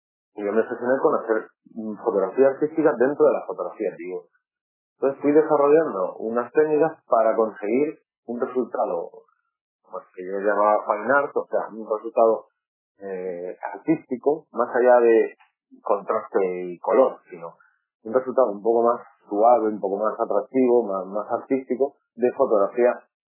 y yo me obsesioné con hacer mm, fotografía artística dentro de la fotografía antigua. Entonces fui desarrollando unas técnicas para conseguir un resultado, pues, que yo llamaba fine art, o sea, un resultado eh, artístico, más allá de contraste y color, sino un resultado un poco más suave, un poco más atractivo, más, más artístico, de fotografía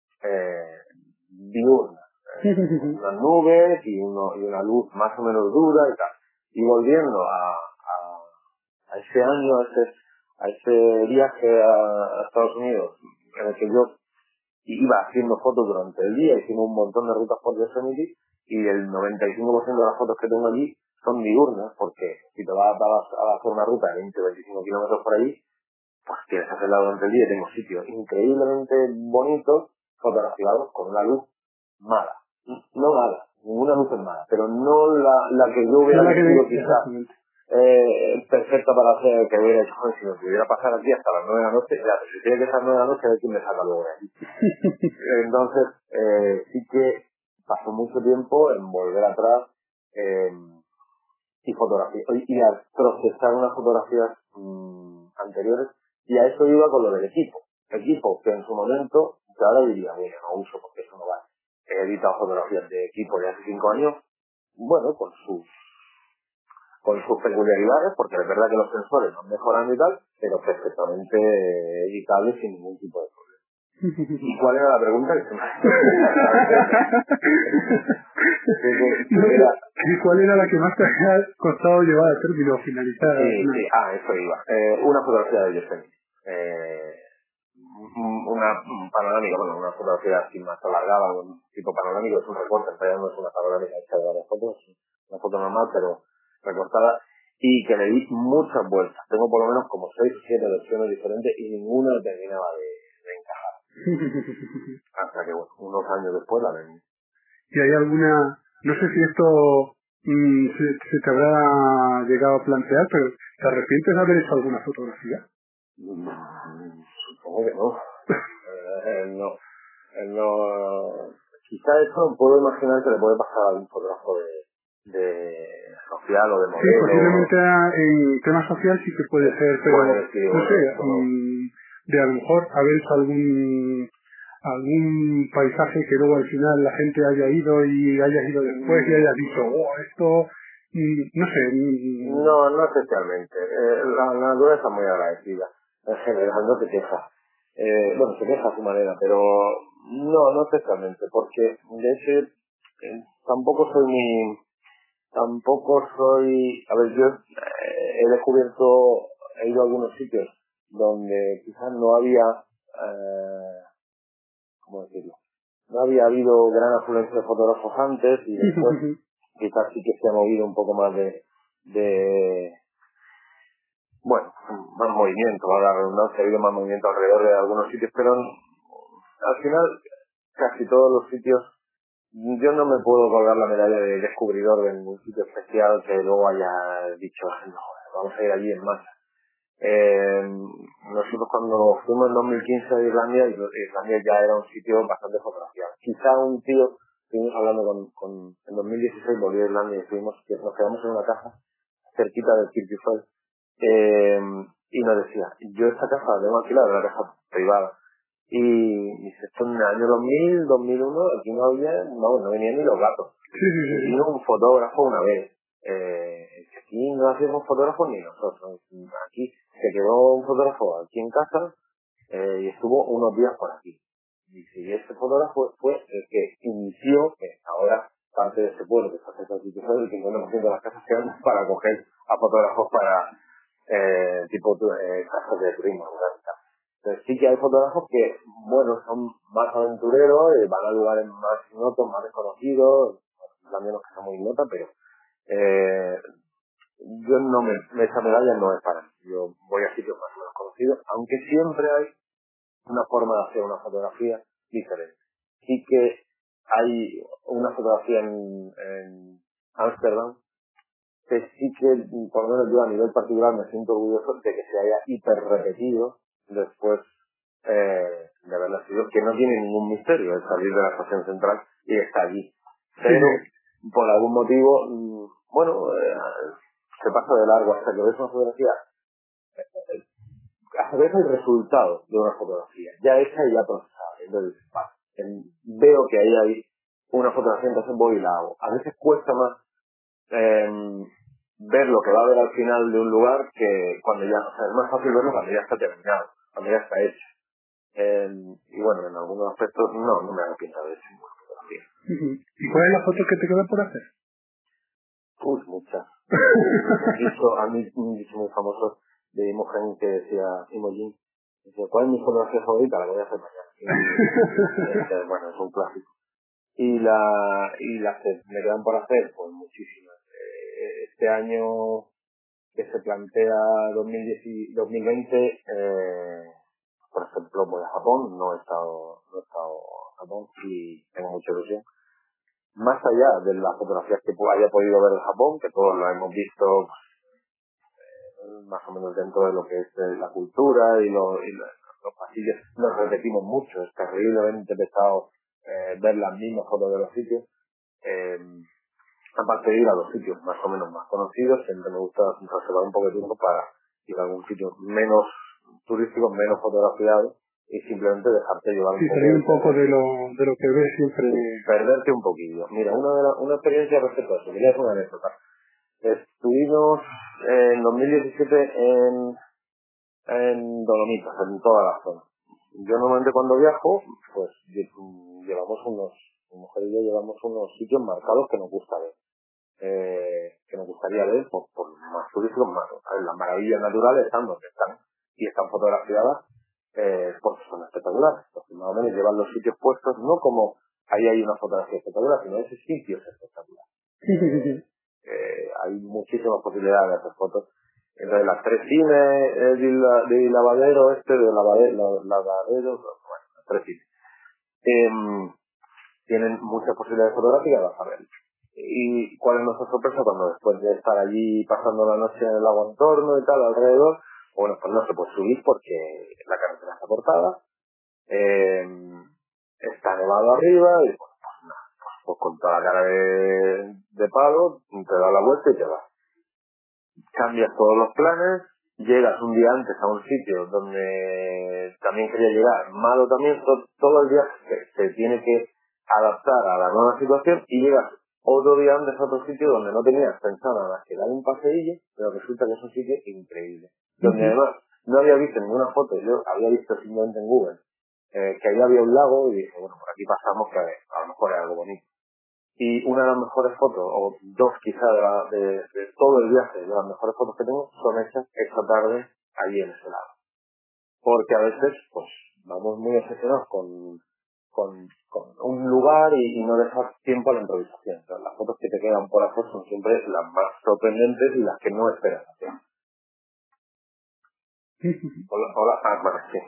eh, diurna. Eh, unas nubes y, uno, y una luz más o menos dura y tal. Y volviendo a, a, a ese año, a ese, a ese viaje a, a Estados Unidos, en el que yo iba haciendo fotos durante el día, hicimos un montón de rutas por Yosemite y el noventa y cinco por ciento de las fotos que tengo allí son diurnas, porque si te vas, vas a hacer una ruta de veinte o veinticinco kilómetros por allí, pues tienes que hacerla durante el día y tengo sitios increíblemente bonitos fotografiados con una luz mala. No mala, ninguna luz es mala, pero no la, la que yo hubiera elegido quizás. Eh, perfecta para hacer que hubiera hecho, joder, si me pudiera pasar aquí hasta las nueve de la noche, ya, si tiene que ser nueve de la noche, a ver quién me saca luego de ahí. Entonces, eh, sí que pasó mucho tiempo en volver atrás eh, y fotografiar, y, y a procesar unas fotografías mmm, anteriores, y a eso iba con lo del equipo. Equipo que en su momento, que ahora diría, mira, no uso porque eso no vale. He editado fotografías de equipo de hace cinco años, bueno, con sus con sus peculiaridades, porque es verdad que los sensores van mejorando y tal, pero perfectamente editables sin ningún tipo de problema. ¿Y cuál era la pregunta? ¿Y cuál era la que más te había costado llevar a término, finalizar? Sí, sí, ah, eso iba. Eh, una fotografía de Yosemite. Eh, una panorámica, bueno, una fotografía así más alargada, un tipo panorámico, es un recorte, en realidad no es una panorámica hecha de varias fotos, es una foto normal, pero recortada, y que le di muchas vueltas. Tengo por lo menos como seis o siete versiones diferentes y ninguna terminaba de, de encajar. Hasta que, bueno, unos años después la vendí. ¿Y hay alguna, no sé si esto mmm, se, se te habrá llegado a plantear, pero ¿te arrepientes de haber hecho alguna fotografía? Mm, supongo que no. eh, no. Eh, no he quizá eso puedo imaginar que le puede pasar a algún fotógrafo de, de social o de modelo. Sí, posiblemente en tema social sí que puede ser, pero Bueno, sí, no bueno, sé, bueno. um, de a lo mejor haber hecho algún algún paisaje que luego al final la gente haya ido y haya ido después y haya dicho, oh, esto, mm, no sé. Mm, No, no especialmente. Eh, la, la naturaleza está muy agradecida. En general no se queja. Eh, bueno, se queja a su manera, pero no, no especialmente, porque de hecho eh, tampoco soy muy, tampoco soy, a ver, yo eh, he descubierto, he ido a algunos sitios donde quizás no había, eh, ¿cómo decirlo? No había habido gran afluencia de fotógrafos antes y después quizás sí que se ha movido un poco más de, de bueno, más movimiento, a la redundancia, ha habido más movimiento alrededor de algunos sitios, pero al final casi todos los sitios, yo no me puedo colgar la medalla de descubridor de ningún sitio especial que luego haya dicho, no, vamos a ir allí en masa. Eh, nosotros cuando fuimos en dos mil quince a Islandia, Islandia ya era un sitio bastante fotografiado. Quizá un tío, estuvimos hablando con, con en dos mil dieciséis volví a Islandia y estuvimos, que nos quedamos en una casa cerquita del Kirkjufell, eh, y nos decía, yo esta casa la tengo alquilada, una casa privada, y dice, esto en el año dos mil, dos mil uno, aquí no había, no, no venían ni los gatos. sí, sí, sí. Vino un fotógrafo una vez, eh, aquí no hacíamos fotógrafos ni nosotros, aquí se quedó un fotógrafo aquí en casa, eh, y estuvo unos días por aquí. Dice, y ese fotógrafo fue el que inició, que ahora parte de ese pueblo que está cerca de Kirkjufell, el cincuenta por ciento de las casas que dan para coger a fotógrafos para eh, tipo eh, casas de turismo rural y tal. Entonces sí que hay fotógrafos que, bueno, son más aventureros, eh, van a lugares más ignotos, más desconocidos, también los que son muy ignotas, pero eh, yo no me, esa medalla no es para mí. Yo voy a sitios más o menos conocidos, aunque siempre hay una forma de hacer una fotografía diferente. Sí que hay una fotografía en en Ámsterdam que sí que, por lo menos yo a nivel particular, me siento orgulloso de que se haya hiper repetido después eh, de haberla sido, que no tiene ningún misterio el salir de la estación central y está allí. Pero, sí, por algún motivo, mmm, bueno, eh, se pasa de largo hasta que ves una fotografía, hasta ves el resultado de una fotografía, ya hecha y ya procesada. Entonces, va, en- veo que ahí hay una fotografía, entonces voy y la hago. A veces cuesta más eh, ver lo que va a haber al final de un lugar que cuando ya, o sea, es más fácil verlo cuando ya está terminado, cuando ya está hecho. Eh, y bueno, en algunos aspectos no, no me arrepiento de eso. Uh-huh. ¿Y cuál es la foto que te queda por hacer? Uy, muchas. Un dicho, a mí un dicho muy famoso de Imogen que decía, Imogen, decía, ¿cuál es mi fotografía favorita? La voy a hacer mañana. Y, este, bueno, es un clásico. Y la, y las que me quedan por hacer, pues muchísimas. Eh, este año que se plantea dos mil diez, dos mil veinte, eh, por ejemplo, voy a Japón, no he estado, no he estado en Japón y tengo mucha ilusión. Más allá de las fotografías que haya podido ver de Japón, que todos lo hemos visto pues, más o menos dentro de lo que es eh, la cultura y, lo, y la- los pasillos, nos repetimos mucho, es terriblemente pesado eh, ver las mismas fotos de los sitios. Eh, Aparte de ir a los sitios más o menos más conocidos, siempre me gusta reservar un poco de tiempo para ir a algún sitio menos turístico, menos fotografiado y simplemente dejarte llevar un Sí, poco. salir un poco de lo, de lo que ves siempre. Sí, perderte un poquillo. Mira, una, de la, una experiencia respecto a eso, quería hacer una anécdota. Estuvimos en dos mil diecisiete en, en Dolomitas, en toda la zona. Yo normalmente cuando viajo, pues lle- llevamos unos, mi mujer y yo llevamos unos sitios marcados que nos gusta ver. Eh, que nos gustaría ver por, por más turísticos más. ¿Sabes? Las maravillas naturales están donde están y están fotografiadas eh, porque son espectaculares. Entonces, más o menos llevan los sitios puestos no como ahí hay una fotografía espectacular, sino ese sitio es espectacular. Sí, sí, sí, sí. Eh, hay muchísimas posibilidades de hacer fotos. Entonces, las tres cines eh, de, la, de lavadero, este de lavadero, lavadero, bueno, las tres cines. Eh, tienen muchas posibilidades fotográficas, vas a ver. ¿Y cuál es nuestra sorpresa cuando después de estar allí pasando la noche en el agua en torno y tal alrededor? Bueno, pues no se puede subir porque la carretera está cortada, eh, está nevado arriba y bueno, pues pues con toda la cara de, de palo, te das la vuelta y te vas. Cambias todos los planes, llegas un día antes a un sitio donde también quería llegar, malo también, to, todo el día se, se tiene que adaptar a la nueva situación y llegas otro día antes a otro sitio donde no tenías pensado nada más que dar un paseillo, pero resulta que es un sitio increíble. Donde Uh-huh. además no había visto ninguna foto, yo había visto simplemente en Google eh, que ahí había un lago y dije, bueno, por aquí pasamos que a lo mejor es algo bonito. Y una de las mejores fotos, o dos quizá de, la, de, de todo el viaje, de las mejores fotos que tengo, son hechas esta tarde allí en ese lago. Porque a veces, pues, vamos muy obsesionados con, con, con un lugar y, y no dejas tiempo a la improvisación. Pero las fotos que te quedan por afuera son siempre las más sorprendentes y las que no esperas hacer. Hola, hola, ah, vale, sí.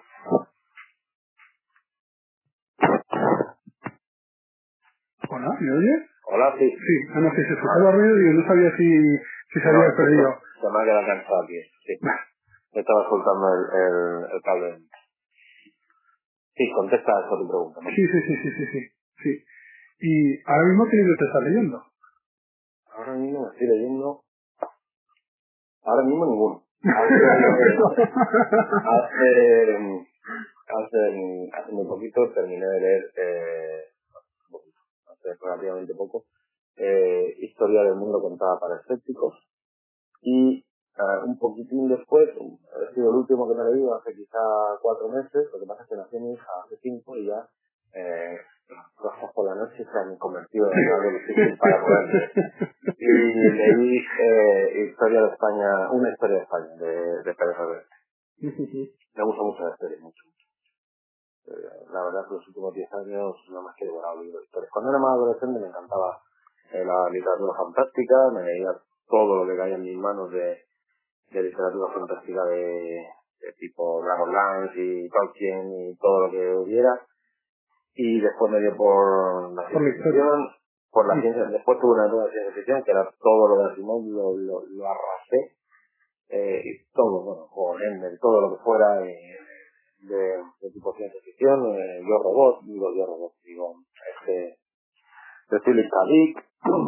Hola, ¿me oyes? Hola, sí. Sí, ah, no sé, se escuchaba ruido y yo no sabía si, si se No, había perdido. se me ha quedado cansado aquí, sí. Estaba soltando el, el, el cable. Sí, contesta a tu pregunta, ¿no? Sí, sí, sí, sí, sí, sí, sí. Y ahora mismo, ¿qué libro te estás leyendo? Ahora mismo me estoy leyendo... Ahora mismo ninguno. Perfecto. Hace, hace, hace muy poquito terminé de leer, eh, hace relativamente poco, eh, Historia del mundo contada para escépticos. Y uh, un poquitín después, ha sido el último que me he leído hace quizá cuatro meses, lo que pasa es que nació mi hija hace cinco y ya eh, las cosas por la noche se han convertido en algo difícil para poder leer. Y leí eh, Historia de España, una historia de España, de, de Pérez Reverte. Me gusta mucho la historia, mucho. Eh, la verdad que los últimos diez años no más que he devorado libros de historia. Cuando era más adolescente me encantaba eh, la literatura fantástica, me leía todo lo que caía en mis manos de, de literatura fantástica de, de tipo Dragonlance y Tolkien y todo lo que hubiera. Y después me dio por la ciencia ficción, por la ciencia, después tuve una etapa de ciencia ficción que era todo lo de Asimov, lo, lo, lo arrasé, eh, y todo, bueno, con Ender, todo lo que fuera eh, de, de tipo ciencia ficción, eh, Yo Robot, digo Yo Robot, digo, este, de Philip K. Dick,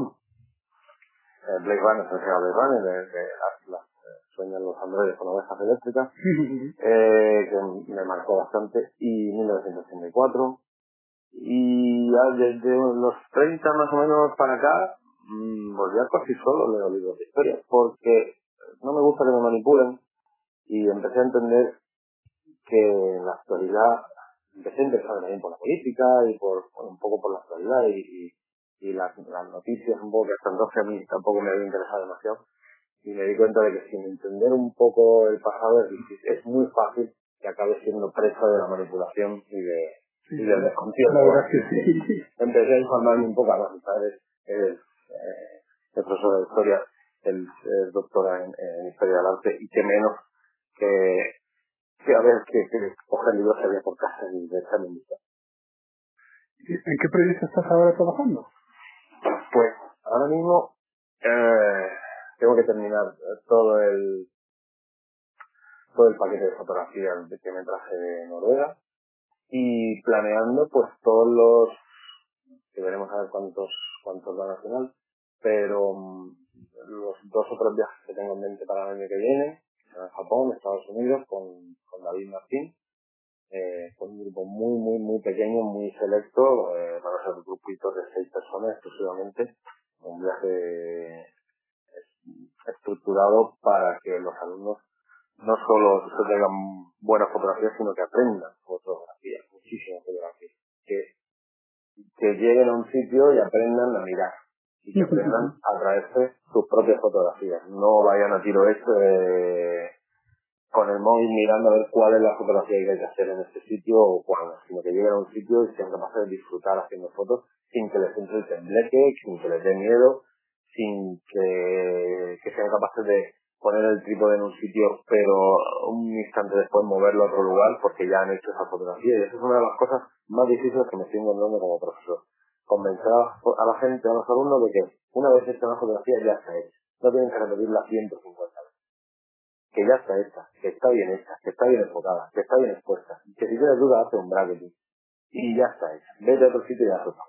eh, Blade Runner, se llama Blade Runner, de, de Atlas, eh, Sueñan los androides con ovejas eléctricas, eh, que me marcó bastante, y mil novecientos ochenta y cuatro. Y ya desde los treinta más o menos para acá, mmm, volví a casi solo leo libros de historia, porque no me gusta que me manipulen y empecé a entender que en la actualidad, empecé a interesarme también por la política y por, por un poco por la actualidad y, y, y las, las noticias un poco que hasta entonces a mí tampoco me había interesado demasiado y me di cuenta de que sin entender un poco el pasado es, difícil, es muy fácil que acabe siendo presa de la manipulación y de y del desconcierto. La verdad es que sí. Empecé a informarme un poco, a mis padres es eh, el profesor de historia, él es doctora en, en historia del arte y que menos que, que a ver que, que coger libros que había por casa y de echarme un vistazo. ¿En qué proyecto estás ahora trabajando? Pues ahora mismo eh, tengo que terminar todo el todo el paquete de fotografías que me traje de Noruega y planeando pues todos los que veremos a ver cuántos cuántos van al final, pero um, los dos o tres viajes que tengo en mente para el año que viene, en Japón, Estados Unidos, con, con David Martín, eh, con un grupo muy, muy, muy pequeño, muy selecto, eh, van a ser grupitos de seis personas exclusivamente, un viaje estructurado para que los alumnos no solo se tengan buenas fotografías, sino que aprendan fotografía, muchísima fotografía, que que lleguen a un sitio y aprendan a mirar y que aprendan a traerse sus propias fotografías. No vayan a tiro hecho eh, con el móvil mirando a ver cuál es la fotografía que hay que hacer en este sitio o cuándo, sino que lleguen a un sitio y sean capaces de disfrutar haciendo fotos sin que les entre el tembleque, sin que les dé miedo, sin que, que sean capaces de poner el trípode en un sitio pero un instante después moverlo a otro lugar porque ya han hecho esa fotografía y eso es una de las cosas más difíciles que me estoy encontrando como profesor. Convencer a, a la gente, a los alumnos de que una vez hecha una fotografía ya está hecha, no tienen que repetirla ciento cincuenta veces, que ya está hecha, que está bien hecha, que está bien enfocada, que está bien expuesta, que si tienes duda hace un bracketing y ya está hecha, vete a otro sitio y haz otra foto.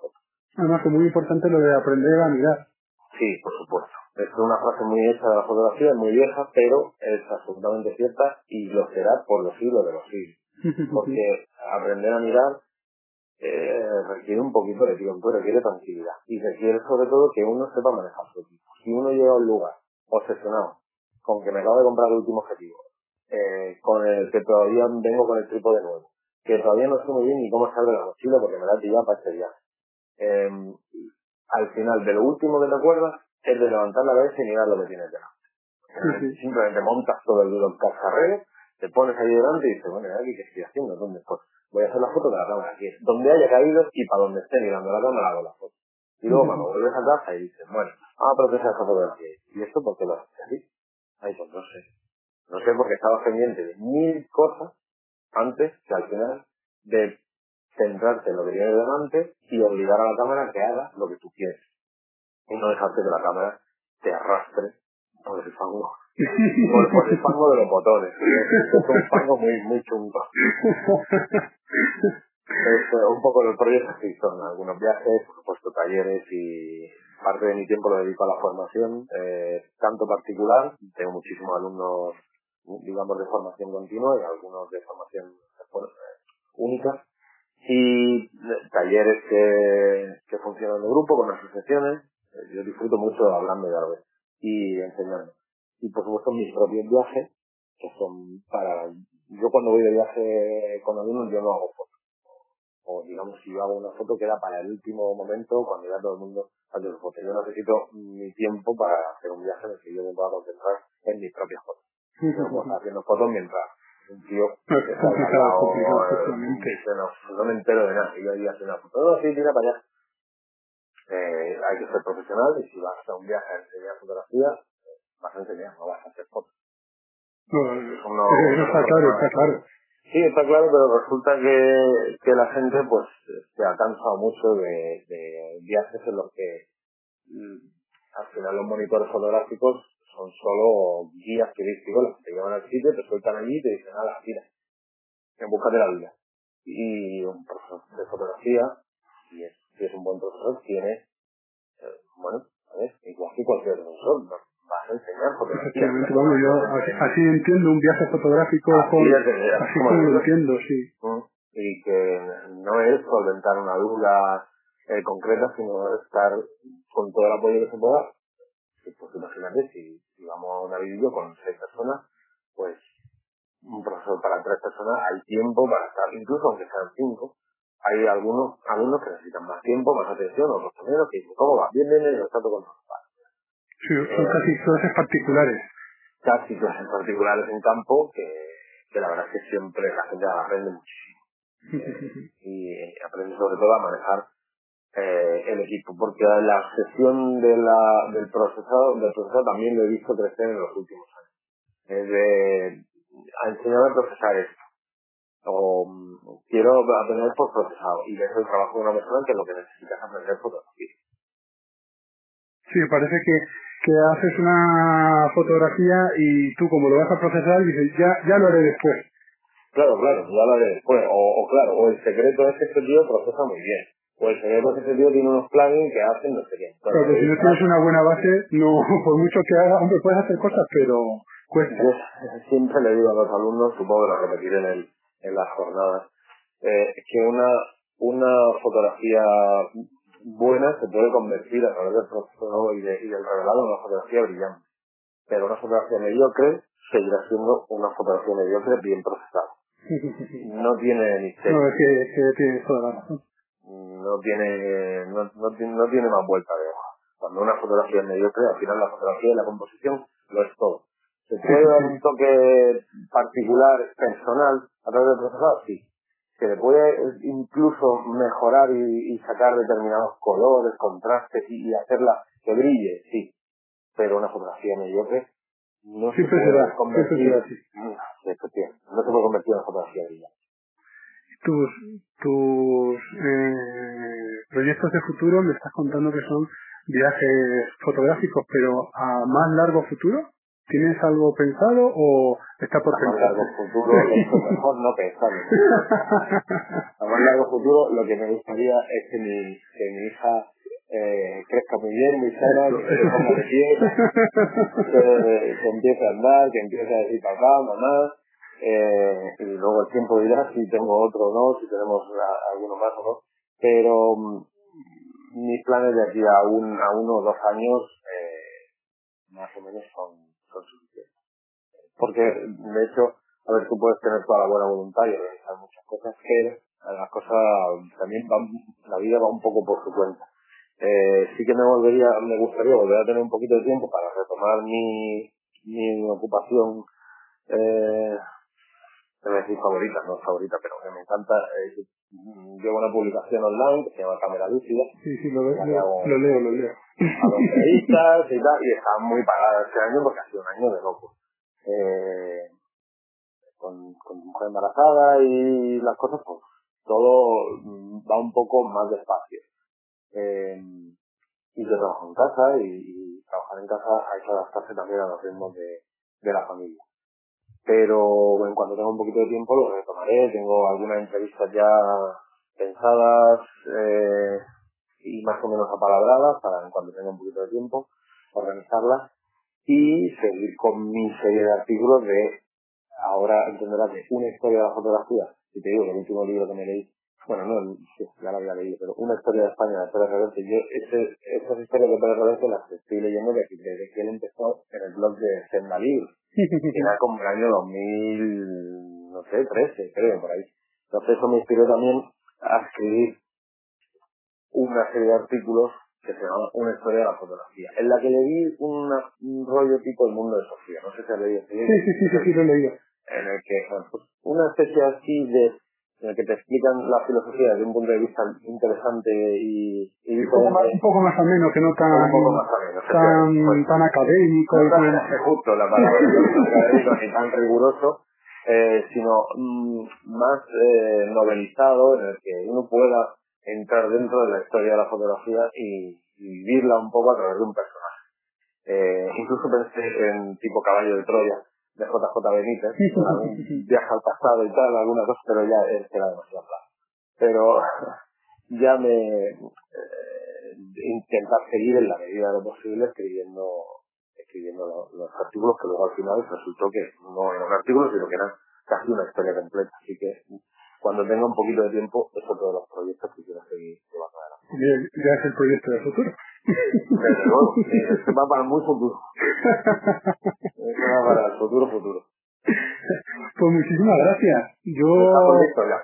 Además es muy importante lo de aprender a mirar. Sí, por supuesto. Es una frase muy hecha de la fotografía, es muy vieja, pero es absolutamente cierta y lo será por los siglos de los siglos. Porque aprender a mirar eh, requiere un poquito de tiempo, requiere tranquilidad y requiere sobre todo que uno sepa manejar su equipo. Si uno llega a un lugar obsesionado con que me acabo de comprar el último objetivo, eh, con el que todavía vengo con el trípode nuevo, que todavía no sé muy bien ni cómo se abre la mochila porque me la he pillado para este viaje. Eh, al final, de lo último que te acuerdas es de levantar la cabeza y mirar lo que tienes delante. Eh, simplemente montas todo el, el cacharreo, te pones ahí delante y dices, bueno, ¿y qué estoy haciendo? ¿Dónde estoy? Voy a hacer la foto de la cámara aquí. Donde haya caído y para donde esté mirando la cámara hago la foto. Y luego cuando vuelves a casa y dices, bueno, ah, pero que esa fotografía. ¿Y esto por qué lo haces así? Ay, pues no sé. No sé porque estaba pendiente de mil cosas antes que al final de centrarte en lo que tienes delante y obligar a la cámara a que haga lo que tú quieres. Y no dejarte que la cámara te arrastre por el fango. Por, por el fango de los botones. Es un fango muy, muy chungo. Es eh, un poco los proyectos que son algunos viajes, por supuesto talleres y parte de mi tiempo lo dedico a la formación, eh, tanto particular, tengo muchísimos alumnos, digamos, de formación continua y algunos de formación bueno, única, y talleres que, que funcionan de grupo, con asociaciones. Yo disfruto mucho hablando de arte y enseñando. Y por supuesto mis propios viajes, que son para... Yo cuando voy de viaje con alumnos yo no hago fotos. O digamos si yo hago una foto queda para el último momento cuando ya todo el mundo hace su foto. Yo necesito mi tiempo para hacer un viaje en el que yo me pueda concentrar en mis propias fotos. Yo no puedo estar haciendo fotos mientras un tío que está al lado, dice, no, no me entero de nada. Y yo ahí hace una foto, no, sí, tira para allá. Eh, hay que ser profesional y si vas a un viaje a enseñar fotografía, vas a enseñar, no vas a hacer fotos. No, eso no, no está claro, está claro. Sí, está claro, pero resulta que, que la gente pues se ha cansado mucho de, de viajes en los que mm, al final los monitores fotográficos son solo guías turísticos, los que te llevan al sitio, te sueltan allí y te dicen, ah, la tira, en busca de la vida. Y un profesor de fotografía, si es, si es un buen profesor, tiene, eh, bueno, ¿sabes? Igual que cualquier profesor, ¿no? Vas a enseñar fotografía. Efectivamente, vamos, yo así, así entiendo un viaje fotográfico, así con, es, es, así como lo entiendo, sí. Y que no es solventar una duda eh, concreta, sino estar con todo el apoyo que se pueda. Pues imagínate, si, si vamos a una video con seis personas, pues un profesor para tres personas, hay tiempo para estar, incluso aunque sean cinco, hay algunos alumnos que necesitan más tiempo, más atención, otros menos, que dicen, ¿cómo va? Bien, bien, bien, yo trato con los padres. Sí, son casi clases particulares. Casi clases particulares en campo, que, que la verdad es que siempre la gente aprende muchísimo. Eh, y aprende sobre todo a manejar eh, el equipo, porque la gestión de la, del procesado del procesado también lo he visto crecer en los últimos años. Es de a enseñar a procesar esto, o mm, quiero aprender por procesado, y ves el trabajo de una persona que lo que necesita es aprender fotografía. Sí, parece que, que haces una fotografía y tú como lo vas a procesar dices, ya, ya lo haré después. Claro, claro, ya lo haré después. O, o claro, o el secreto es que este tío procesa muy bien. O el secreto es que este tío tiene unos plugins que hacen no sé qué. Claro, claro, que si no tienes una buena base, no, por mucho que hagas, hombre, puedes hacer cosas, pero cuesta. Yo siempre le digo a los alumnos, supongo que lo repetiré en, el, en las jornadas, eh, que una, una fotografía buena se puede convertir a través del proceso y, de, y del revelado en una fotografía brillante. Pero una fotografía mediocre seguirá siendo una fotografía mediocre bien procesada. No tiene misterio. No, es que, es que tienes toda la razón. No tiene, no, no, tiene, no tiene más vuelta de hoja. Cuando una fotografía es mediocre, al final la fotografía y la composición lo es todo. ¿Se puede dar un toque particular, personal, a través del procesado? Sí. ¿Se le puede incluso mejorar y, y sacar determinados colores, contrastes y, y hacerla que brille? Sí. Pero una fotografía mediocre no siempre se puede será, convertir, será así. No, no se puede convertir en una fotografía brillante. Tus, tus eh, proyectos de futuro me estás contando que son viajes fotográficos, pero a más largo futuro, ¿Tienes algo pensado o está por A más pensar? largo futuro, es mejor no pensarlo. A más largo futuro, lo que me gustaría es que mi, que mi hija eh, crezca muy bien, muy sana, que se ponga de pie, que, que empiece a andar, que empiece a decir papá, mamá, eh, y luego el tiempo dirá si tengo otro o no, si tenemos a, alguno más o no. Pero mm, mis planes de aquí a, un, a uno o dos años eh, más o menos son, son suficientes. Porque, de hecho, a ver, tú puedes tener toda la buena voluntad y organizar muchas cosas, pero las cosas también van, la vida va un poco por su cuenta. Eh, sí que me volvería, me gustaría volver a tener un poquito de tiempo para retomar mi, mi ocupación, eh, no decir favorita, no es favorita, pero que me encanta. Eh, llevo una publicación online que se llama Cámara Lúcida. Sí, sí, lo, la que lo, hago lo leo, lo leo. a los periodistas y tal, y está muy pagada este año porque ha sido un año de loco. Eh, con, con mi mujer embarazada y las cosas, pues todo mm, va un poco más despacio. Eh, y yo trabajo en casa y, y trabajar en casa hay que adaptarse también a los ritmos de, de la familia. Pero en cuanto tenga un poquito de tiempo lo retomaré, tengo algunas entrevistas ya pensadas eh, y más o menos apalabradas para en cuanto tenga un poquito de tiempo organizarlas y seguir con mi serie de artículos de, ahora entenderás, de una historia de la fotografía. Si te digo que el último libro que me leí, bueno, no, sí, ya lo había leído, pero una historia de España de Pérez Reverte. Yo ese, esas historias de Pérez Reverte las estoy leyendo desde, desde que él empezó en el blog de Senda Libre. Era como el año dos mil, no sé, trece, creo, por ahí. Entonces eso me inspiró también a escribir una serie de artículos que se llama Una historia de la fotografía, en la que le di una, un rollo tipo El mundo de Sofía. No sé si has leído este libro. Sí, sí, sí, sí, sí, lo he leído. En el que, bueno, pues, una especie así de, en el que te explican la filosofía desde un punto de vista interesante y, y Un poco, más, un poco más ameno, que no tan, un poco más ameno, tan, pues, tan académico. no y tan tan- justo la palabra, no tan académico ni tan riguroso, eh, sino mm, más eh, novelizado, en el que uno pueda entrar dentro de la historia de la fotografía y, y vivirla un poco a través de un personaje. Eh, incluso pensé en tipo Caballo de Troya, de J J Benítez, con algún viaje al pasado y tal, alguna cosa, pero ya es que era demasiado claro. Pero ya me eh, intentar seguir en la medida de lo posible escribiendo escribiendo los, los artículos, que luego al final resultó que no eran artículos, sino que eran casi una historia completa. Así que cuando tenga un poquito de tiempo, es otro de los proyectos que quiero seguir llevando adelante. Ya, ya es el proyecto de futuro. Desde luego, sí, este va para el muy futuro. Este va para el futuro futuro. Pues muchísimas gracias. Yo Está con listo ya.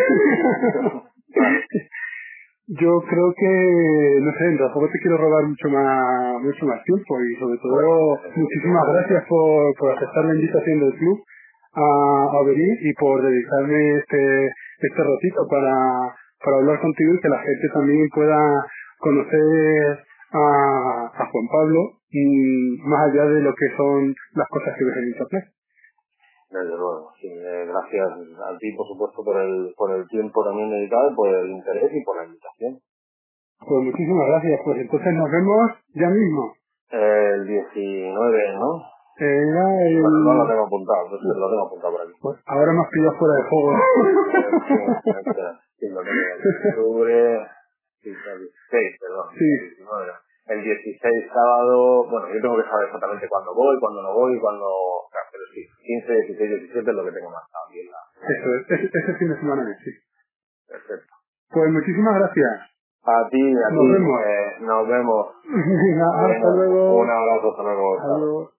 Vale. yo creo que, no sé, tampoco te quiero robar mucho más mucho más tiempo y sobre todo Bueno, muchísimas gracias por, por aceptar la invitación del club a, a venir y por dedicarme este este ratito para, para hablar contigo y que la gente también pueda conocer a, a Juan Pablo y más allá de lo que son las cosas que ves en internet. Desde luego, sí, eh, gracias a ti, por supuesto, por el, por el tiempo también dedicado, por el interés y por la invitación. Pues muchísimas gracias, pues entonces nos vemos ya mismo. El diecinueve, ¿no? Era el... Bueno, no lo tengo apuntado, no sé, lo tengo apuntado por aquí. Pues ahora me has pillado fuera de juego. Sí, espera, sí, lo tengo aquí. Octubre, sí, el dieciséis, perdón, Sí. el diecinueve. El dieciséis sábado, bueno, yo tengo que saber exactamente cuándo voy, cuándo no voy, cuándo... Claro, pero sí, quince, dieciséis, diecisiete es lo que tengo marcado aquí en la... Eso es, ese, ese fin de semana es, sí. Perfecto. Pues muchísimas gracias. A ti, a Nos ti, vemos. eh, nos vemos. Venga, hasta Venga, luego. un abrazo, hasta luego. Hasta luego.